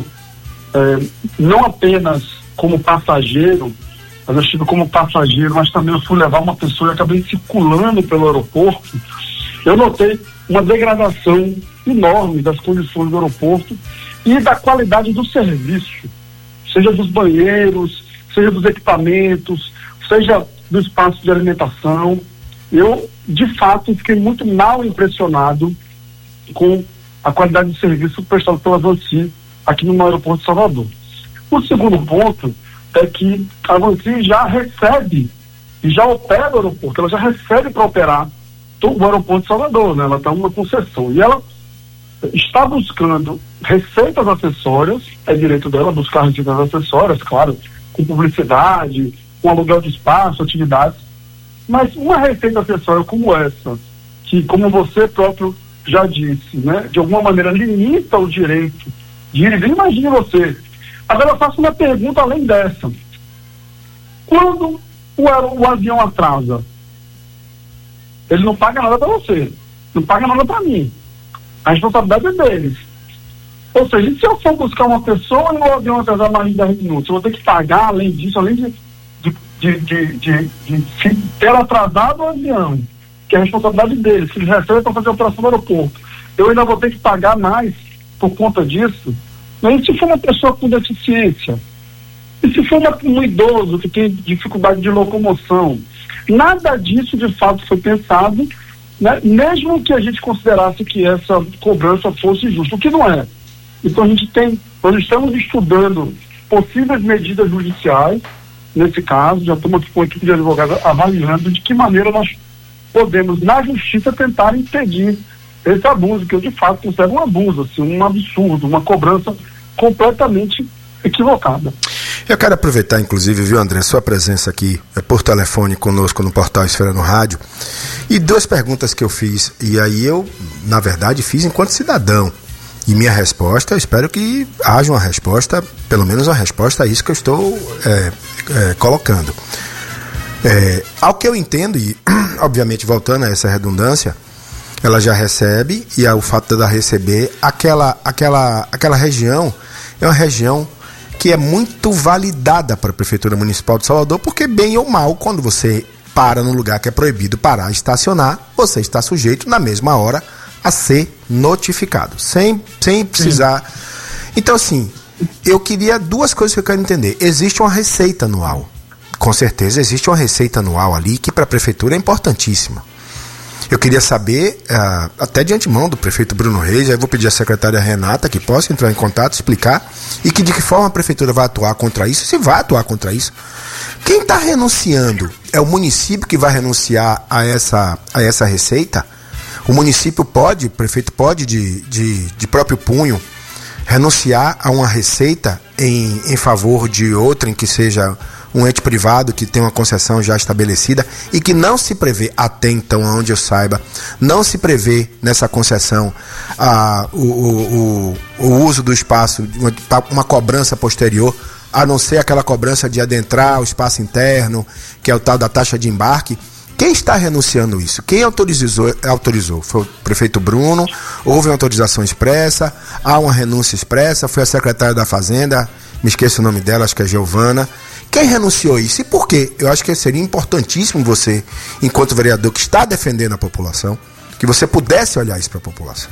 Speaker 4: não apenas como passageiro, mas eu estive como passageiro, mas também eu fui levar uma pessoa e acabei circulando pelo aeroporto. Eu notei uma degradação enorme das condições do aeroporto e da qualidade do serviço, seja dos banheiros, seja dos equipamentos, seja do espaço de alimentação. Eu, de fato, fiquei muito mal impressionado com a qualidade de serviço prestado pela Vinci aqui no aeroporto de Salvador. O segundo ponto é que a Vinci já recebe e já opera o aeroporto, ela já recebe para operar o aeroporto de Salvador, né? Ela está numa concessão e ela está buscando receitas acessórias, é direito dela buscar receitas acessórias, claro, com publicidade, com aluguel de espaço, atividades, mas uma receita acessória como essa, que como você próprio já disse, né, de alguma maneira limita o direito de ir e vir, imagine você. Agora eu faço uma pergunta além dessa. Quando o avião atrasa, ele não paga nada para você, não paga nada para mim. A responsabilidade é deles. Ou seja, se eu for buscar uma pessoa e o avião atrasar mais de 10 minutos, eu vou ter que pagar, além disso, além de ter atrasado o avião, que é a responsabilidade deles, que eles recebem para fazer a operação do aeroporto. Eu ainda vou ter que pagar mais por conta disso. E se for uma pessoa com deficiência? E se for um idoso que tem dificuldade de locomoção? Nada disso, de fato, foi pensado, né? Mesmo que a gente considerasse que essa cobrança fosse justa, o que não é. Então nós estamos estudando possíveis medidas judiciais, nesse caso, já estamos aqui com a equipe de advogados avaliando de que maneira nós podemos, na justiça, tentar impedir esse abuso, que eu de fato considero um abuso, assim, um absurdo, uma cobrança completamente equivocada.
Speaker 14: Eu quero aproveitar, inclusive, viu, André, sua presença aqui por telefone conosco no portal Esfera no Rádio, e 2 perguntas que eu fiz, e aí eu, na verdade, fiz enquanto cidadão. E minha resposta, eu espero que haja uma resposta, pelo menos uma resposta a isso que eu estou colocando. Ao que eu entendo, e obviamente voltando a essa redundância, ela já recebe, e o fato dela receber, aquela região é uma região que é muito validada para a Prefeitura Municipal de Salvador, porque bem ou mal, quando você para num lugar que é proibido parar e estacionar, você está sujeito na mesma hora a ser notificado, sem precisar. Então, assim, eu queria 2 coisas que eu quero entender. Existe uma receita anual, com certeza existe uma receita anual ali que para a Prefeitura é importantíssima. Eu queria saber, até de antemão do prefeito Bruno Reis, aí vou pedir à secretária Renata que possa entrar em contato, explicar, e de que forma a Prefeitura vai atuar contra isso, se vai atuar contra isso. Quem está renunciando é o município que vai renunciar a essa receita? O município pode, o prefeito pode de próprio punho renunciar a uma receita em favor de outrem que seja um ente privado que tem uma concessão já estabelecida e que não se prevê, até então, onde eu saiba, não se prevê nessa concessão o uso do espaço, uma cobrança posterior, a não ser aquela cobrança de adentrar o espaço interno, que é o tal da taxa de embarque. Quem está renunciando isso? Quem autorizou? Foi o prefeito Bruno? Houve uma autorização expressa? Há uma renúncia expressa? Foi a secretária da Fazenda? Me esqueço o nome dela, acho que é Giovana. Quem renunciou isso e por quê? Eu acho que seria importantíssimo você, enquanto vereador que está defendendo a população, que você pudesse olhar isso para a população.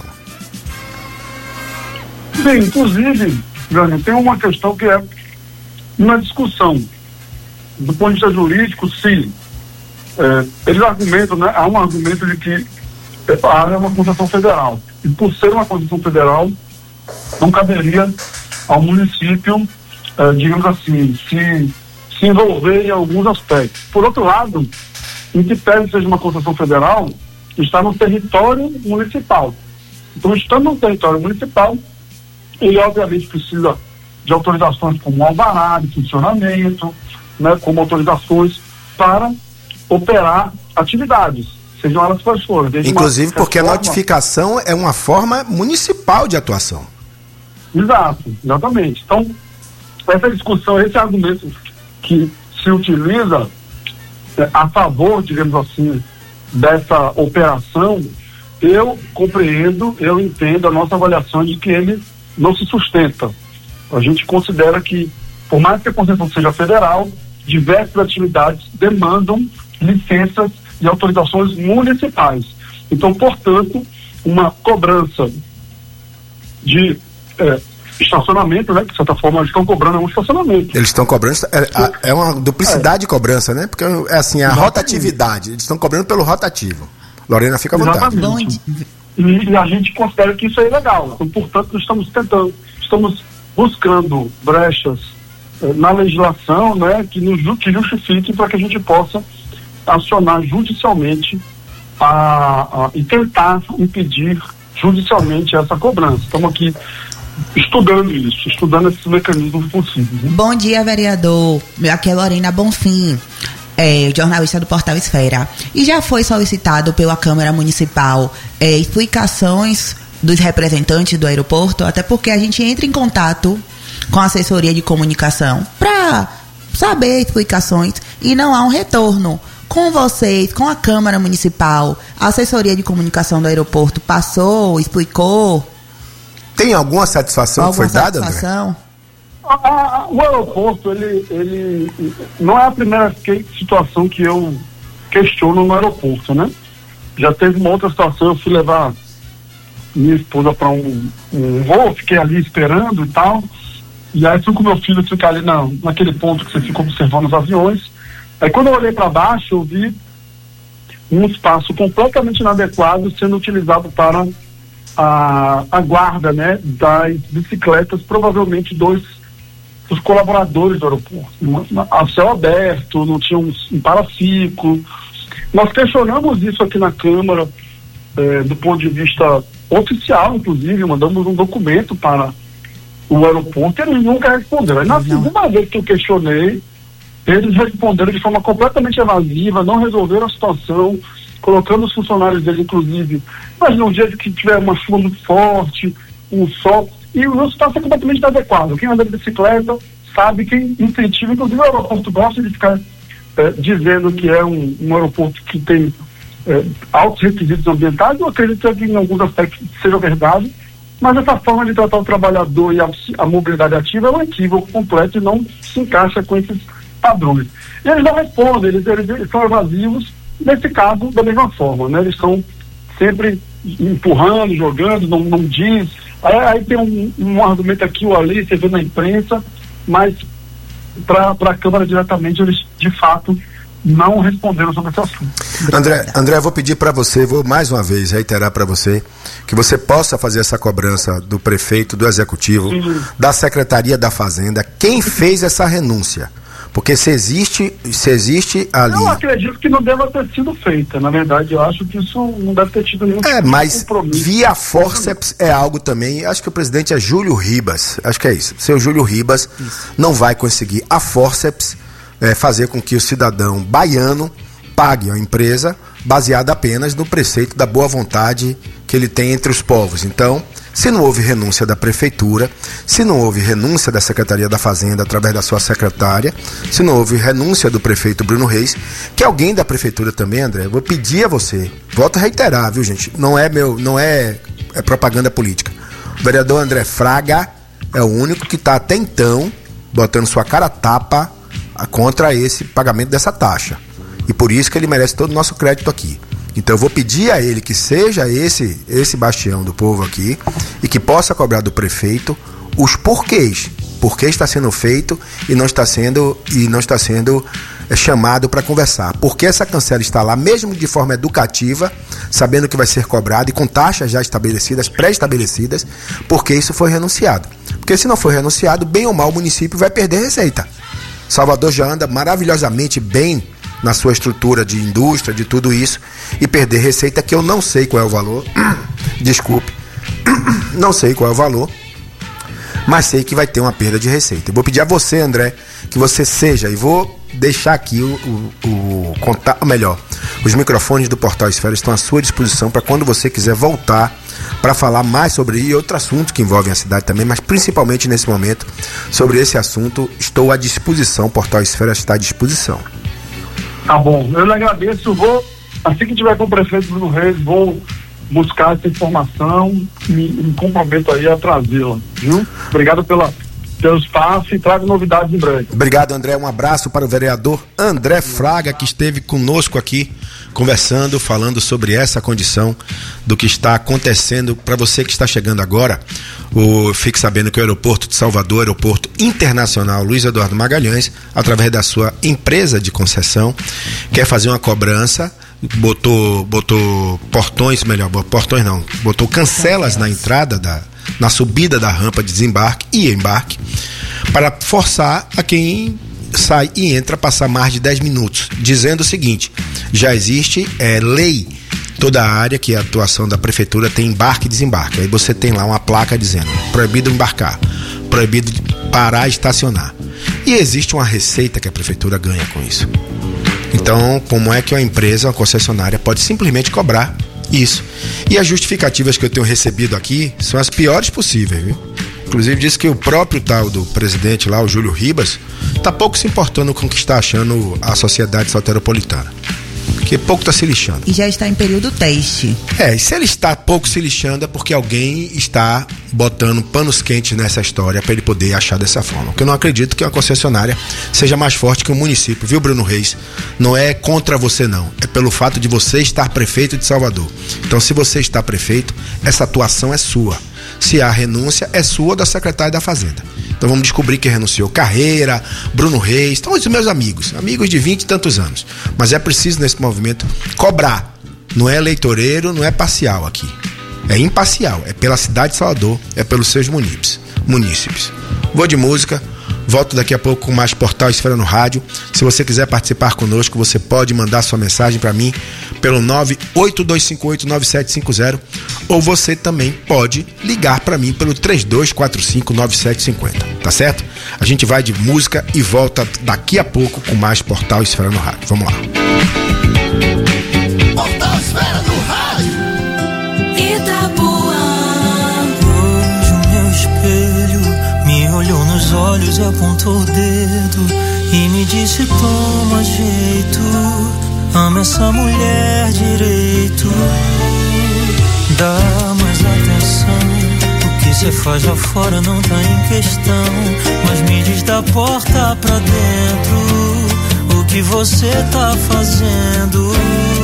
Speaker 4: Bem, inclusive, Jânio, tem uma questão que é uma discussão. Do ponto de vista jurídico, sim. Eles argumentam, né? Há um argumento de que a área é uma concessão federal. E por ser uma concessão federal, não caberia ao município, digamos assim, se envolver em alguns aspectos. Por outro lado, em que pese seja uma concessão federal, está no território municipal. Então, estando no território municipal, ele obviamente precisa de autorizações como alvará de funcionamento, né, como autorizações para operar atividades, sejam elas quais forem.
Speaker 14: Inclusive porque a notificação é uma forma municipal de atuação.
Speaker 4: Exato, exatamente. Então, essa discussão, esse argumento que se utiliza a favor, digamos assim, dessa operação, eu compreendo, eu entendo a nossa avaliação de que ele não se sustenta. A gente considera que, por mais que a concessão seja federal, diversas atividades demandam licenças e autorizações municipais. Então, portanto, uma cobrança de estacionamento, né? Que de certa forma eles estão cobrando um estacionamento.
Speaker 14: Eles estão cobrando, é uma duplicidade de cobrança, né? Porque é assim, a rotatividade, eles estão cobrando pelo rotativo. Lorena, fica à vontade.
Speaker 4: Exatamente. E a gente considera que isso é ilegal. Então, portanto, estamos buscando brechas na legislação, né? Que justifiquem para que a gente possa acionar judicialmente e tentar impedir judicialmente essa cobrança. Estamos aqui estudando esses mecanismos possíveis. Né?
Speaker 23: Bom dia, vereador. Aqui é Lorena Bonfim, jornalista do Portal Esfera. E já foi solicitado pela Câmara Municipal explicações dos representantes do aeroporto, até porque a gente entra em contato com a assessoria de comunicação para saber explicações e não há um retorno. Com vocês, com a Câmara Municipal, a assessoria de comunicação do aeroporto passou, explicou?
Speaker 14: Tem alguma satisfação que foi dada, André?
Speaker 4: O aeroporto, ele não é a primeira situação que eu questiono no aeroporto, né? Já teve uma outra situação, eu fui levar minha esposa para um voo, fiquei ali esperando e tal, e aí fui com meu filho ficar ali naquele ponto que você fica observando os aviões. Aí quando eu olhei para baixo, eu vi um espaço completamente inadequado sendo utilizado para a guarda, né, das bicicletas, provavelmente dos colaboradores do aeroporto. A céu aberto, não tinha um paraciclo, Nós questionamos isso aqui na Câmara, do ponto de vista oficial, inclusive, mandamos um documento para o aeroporto e eles nunca responderam. Aí, na segunda vez que eu questionei, eles responderam de forma completamente evasiva, não resolveram a situação, colocando os funcionários deles, inclusive, mas num dia que tiver uma chuva muito forte, um sol, e o espaço é completamente inadequado. Quem anda de bicicleta sabe, quem incentiva, inclusive o aeroporto gosta de ficar dizendo que é um aeroporto que tem altos requisitos ambientais. Eu acredito que em alguns aspectos seja verdade, mas essa forma de tratar o trabalhador e a mobilidade ativa é um equívoco completo e não se encaixa com esses padrões. E eles não respondem, eles são evasivos, nesse caso, da mesma forma, né? Eles estão sempre empurrando, jogando, não diz. Aí tem um argumento aqui ou ali, você vê na imprensa, mas para a Câmara diretamente, eles de fato não responderam sobre esse assunto.
Speaker 14: André, eu vou pedir para você, vou mais uma vez reiterar para você, que você possa fazer essa cobrança do prefeito, do executivo, da Secretaria da Fazenda, quem fez essa renúncia. Porque se existe ali... Eu acredito que não deva ter sido feita. Na verdade, eu acho que isso não deve ter tido nenhum mas
Speaker 4: compromisso.
Speaker 14: Via forceps é algo também... Acho que o presidente é Júlio Ribas. Acho que é isso. Seu Júlio Ribas não vai conseguir a forceps fazer com que o cidadão baiano pague a empresa baseada apenas no preceito da boa vontade que ele tem entre os povos. Então... Se não houve renúncia da Prefeitura, se não houve renúncia da Secretaria da Fazenda através da sua secretária, se não houve renúncia do prefeito Bruno Reis, que alguém da Prefeitura também, André, eu vou pedir a você, volto a reiterar, viu, gente? Não é propaganda política. O vereador André Fraga é o único que está até então botando sua cara a tapa contra esse pagamento dessa taxa. E por isso que ele merece todo o nosso crédito aqui. Então eu vou pedir a ele que seja esse bastião do povo aqui e que possa cobrar do prefeito os porquês. Por que está sendo feito e não está sendo chamado para conversar. Por que essa cancela está lá, mesmo de forma educativa, sabendo que vai ser cobrado e com taxas já estabelecidas, pré-estabelecidas, porque isso foi renunciado. Porque se não for renunciado, bem ou mal o município vai perder receita. Salvador já anda maravilhosamente bem na sua estrutura de indústria, de tudo isso, e perder receita que eu não sei qual é o valor, desculpe, não sei qual é o valor, mas sei que vai ter uma perda de receita. Eu vou pedir a você, André, que você seja, e vou deixar aqui o contato, melhor, os microfones do Portal Esfera estão à sua disposição para quando você quiser voltar para falar mais sobre outro assunto que envolve a cidade também, mas principalmente nesse momento, sobre esse assunto, estou à disposição, o Portal Esfera está à disposição.
Speaker 4: Tá bom, eu lhe agradeço, assim que tiver com o prefeito Bruno Reis, vou buscar essa informação e me comprometo aí a trazê-la, viu? Obrigado pelo espaço e trago novidades em breve.
Speaker 14: Obrigado, André, um abraço para o vereador André Fraga, que esteve conosco aqui, conversando, falando sobre essa condição do que está acontecendo. Para você que está chegando agora, fique sabendo que o aeroporto de Salvador, aeroporto internacional Luiz Eduardo Magalhães, através da sua empresa de concessão, quer fazer uma cobrança, botou cancelas na entrada na subida da rampa de desembarque e embarque, para forçar a quem sai e entra a passar mais de 10 minutos, dizendo o seguinte: já existe lei, toda a área que a atuação da prefeitura tem embarque e desembarque. Aí você tem lá uma placa dizendo proibido embarcar, proibido parar e estacionar. E existe uma receita que a prefeitura ganha com isso. Então, como é que uma empresa, uma concessionária pode simplesmente cobrar isso? E as justificativas que eu tenho recebido aqui são as piores possíveis, viu? Inclusive diz que o próprio tal do presidente lá, o Júlio Ribas, tá pouco se importando com o que está achando a sociedade soteropolitana. Porque pouco está se lixando.
Speaker 23: E já está em período teste.
Speaker 14: E se ele está pouco se lixando é porque alguém está botando panos quentes nessa história para ele poder achar dessa forma. Porque eu não acredito que uma concessionária seja mais forte que o município, viu, Bruno Reis? Não é contra você, não. É pelo fato de você estar prefeito de Salvador. Então, se você está prefeito, essa atuação é sua. Se há renúncia, é sua ou da secretária da Fazenda. Então vamos descobrir quem renunciou. Carreira, Bruno Reis, estão os meus amigos de 20 e tantos anos. Mas é preciso nesse movimento cobrar. Não é eleitoreiro, não é parcial aqui. É imparcial, é pela cidade de Salvador, é pelos seus munícipes. Vou de música, Volto daqui a pouco com mais Portal Esfera no Rádio. Se você quiser participar conosco, você pode mandar sua mensagem para mim pelo 982589750 ou você também pode ligar para mim pelo 32459750, tá certo? A gente vai de música e volta daqui a pouco com mais Portal Esfera no Rádio. Vamos lá.
Speaker 7: Portal Esfera no Rádio.
Speaker 6: Hoje o meu espelho me olhou nos olhos e apontou o dedo e me disse: toma jeito, ama essa mulher direito, dá mais atenção. O que cê faz lá fora não tá em questão, mas me diz da porta pra dentro o que você tá fazendo.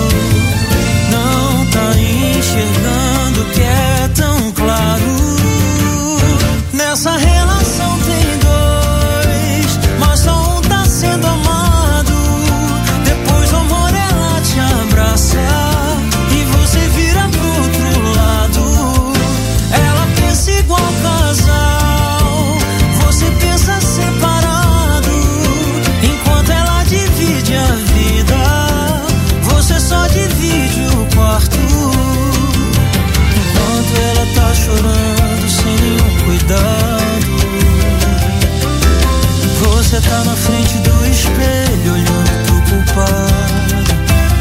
Speaker 6: Não tá enxergando que é tão claro. Nessa relação tem dois, mas só um tá sendo amado. Depois o amor ela te abraça e você vira pro outro lado. Ela pensa igual casal, você pensa separado. Enquanto ela divide a vida, você só divide o quarto. Enquanto ela tá chorando sem nenhum cuidado, você tá na frente do espelho olhando pro culpado.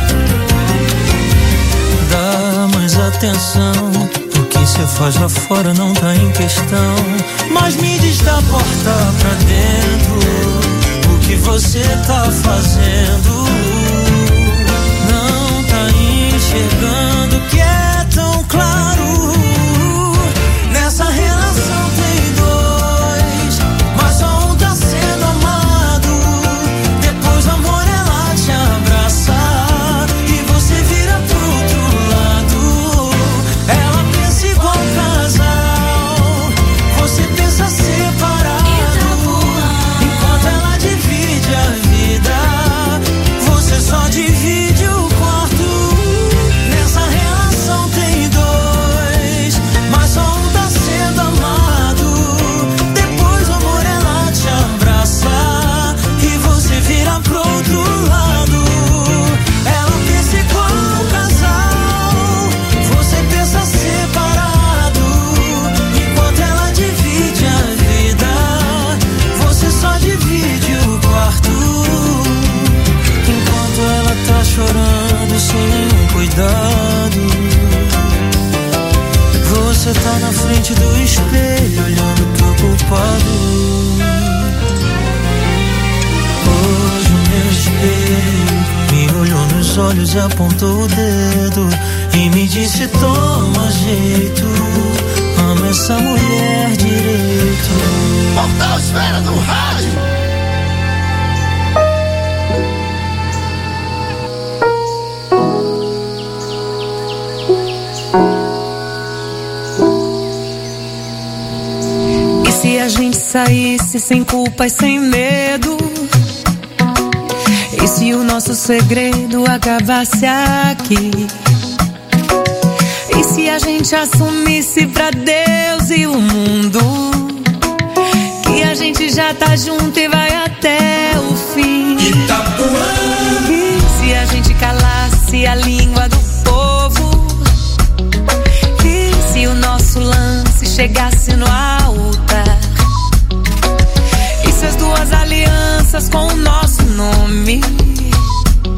Speaker 6: Dá mais atenção, o que cê faz lá fora não tá em questão, mas me diz da porta pra dentro o que você tá fazendo. Não tá enxergando que é tão claro. Nessa relação tem dois, mas só um tá sendo amado. Depois o amor ela te abraça e você vira pro outro lado. Ela pensa igual casal, você pensa separado. Enquanto ela divide a vida, você só divide o quarto. Nessa relação tem dois, mas só um tá sendo amado. Depois o amor ela te abraça e você vira pro outro lado. Ela pensa igual casal, você pensa separado. Enquanto ela divide a vida, você só divide o quarto. Enquanto ela tá chorando sem nenhum cuidado, você tá na frente do espelho olhando pro culpado. Hoje o meu espelho me olhou nos olhos e apontou o dedo e me disse: toma jeito, ama essa mulher direito.
Speaker 7: Portal Esfera no Rádio.
Speaker 9: E se a gente saísse sem culpa e sem medo? E se o nosso segredo acabasse aqui? E se a gente assumisse pra Deus e o mundo que a gente já tá junto e vai até o fim?
Speaker 7: Itapuã.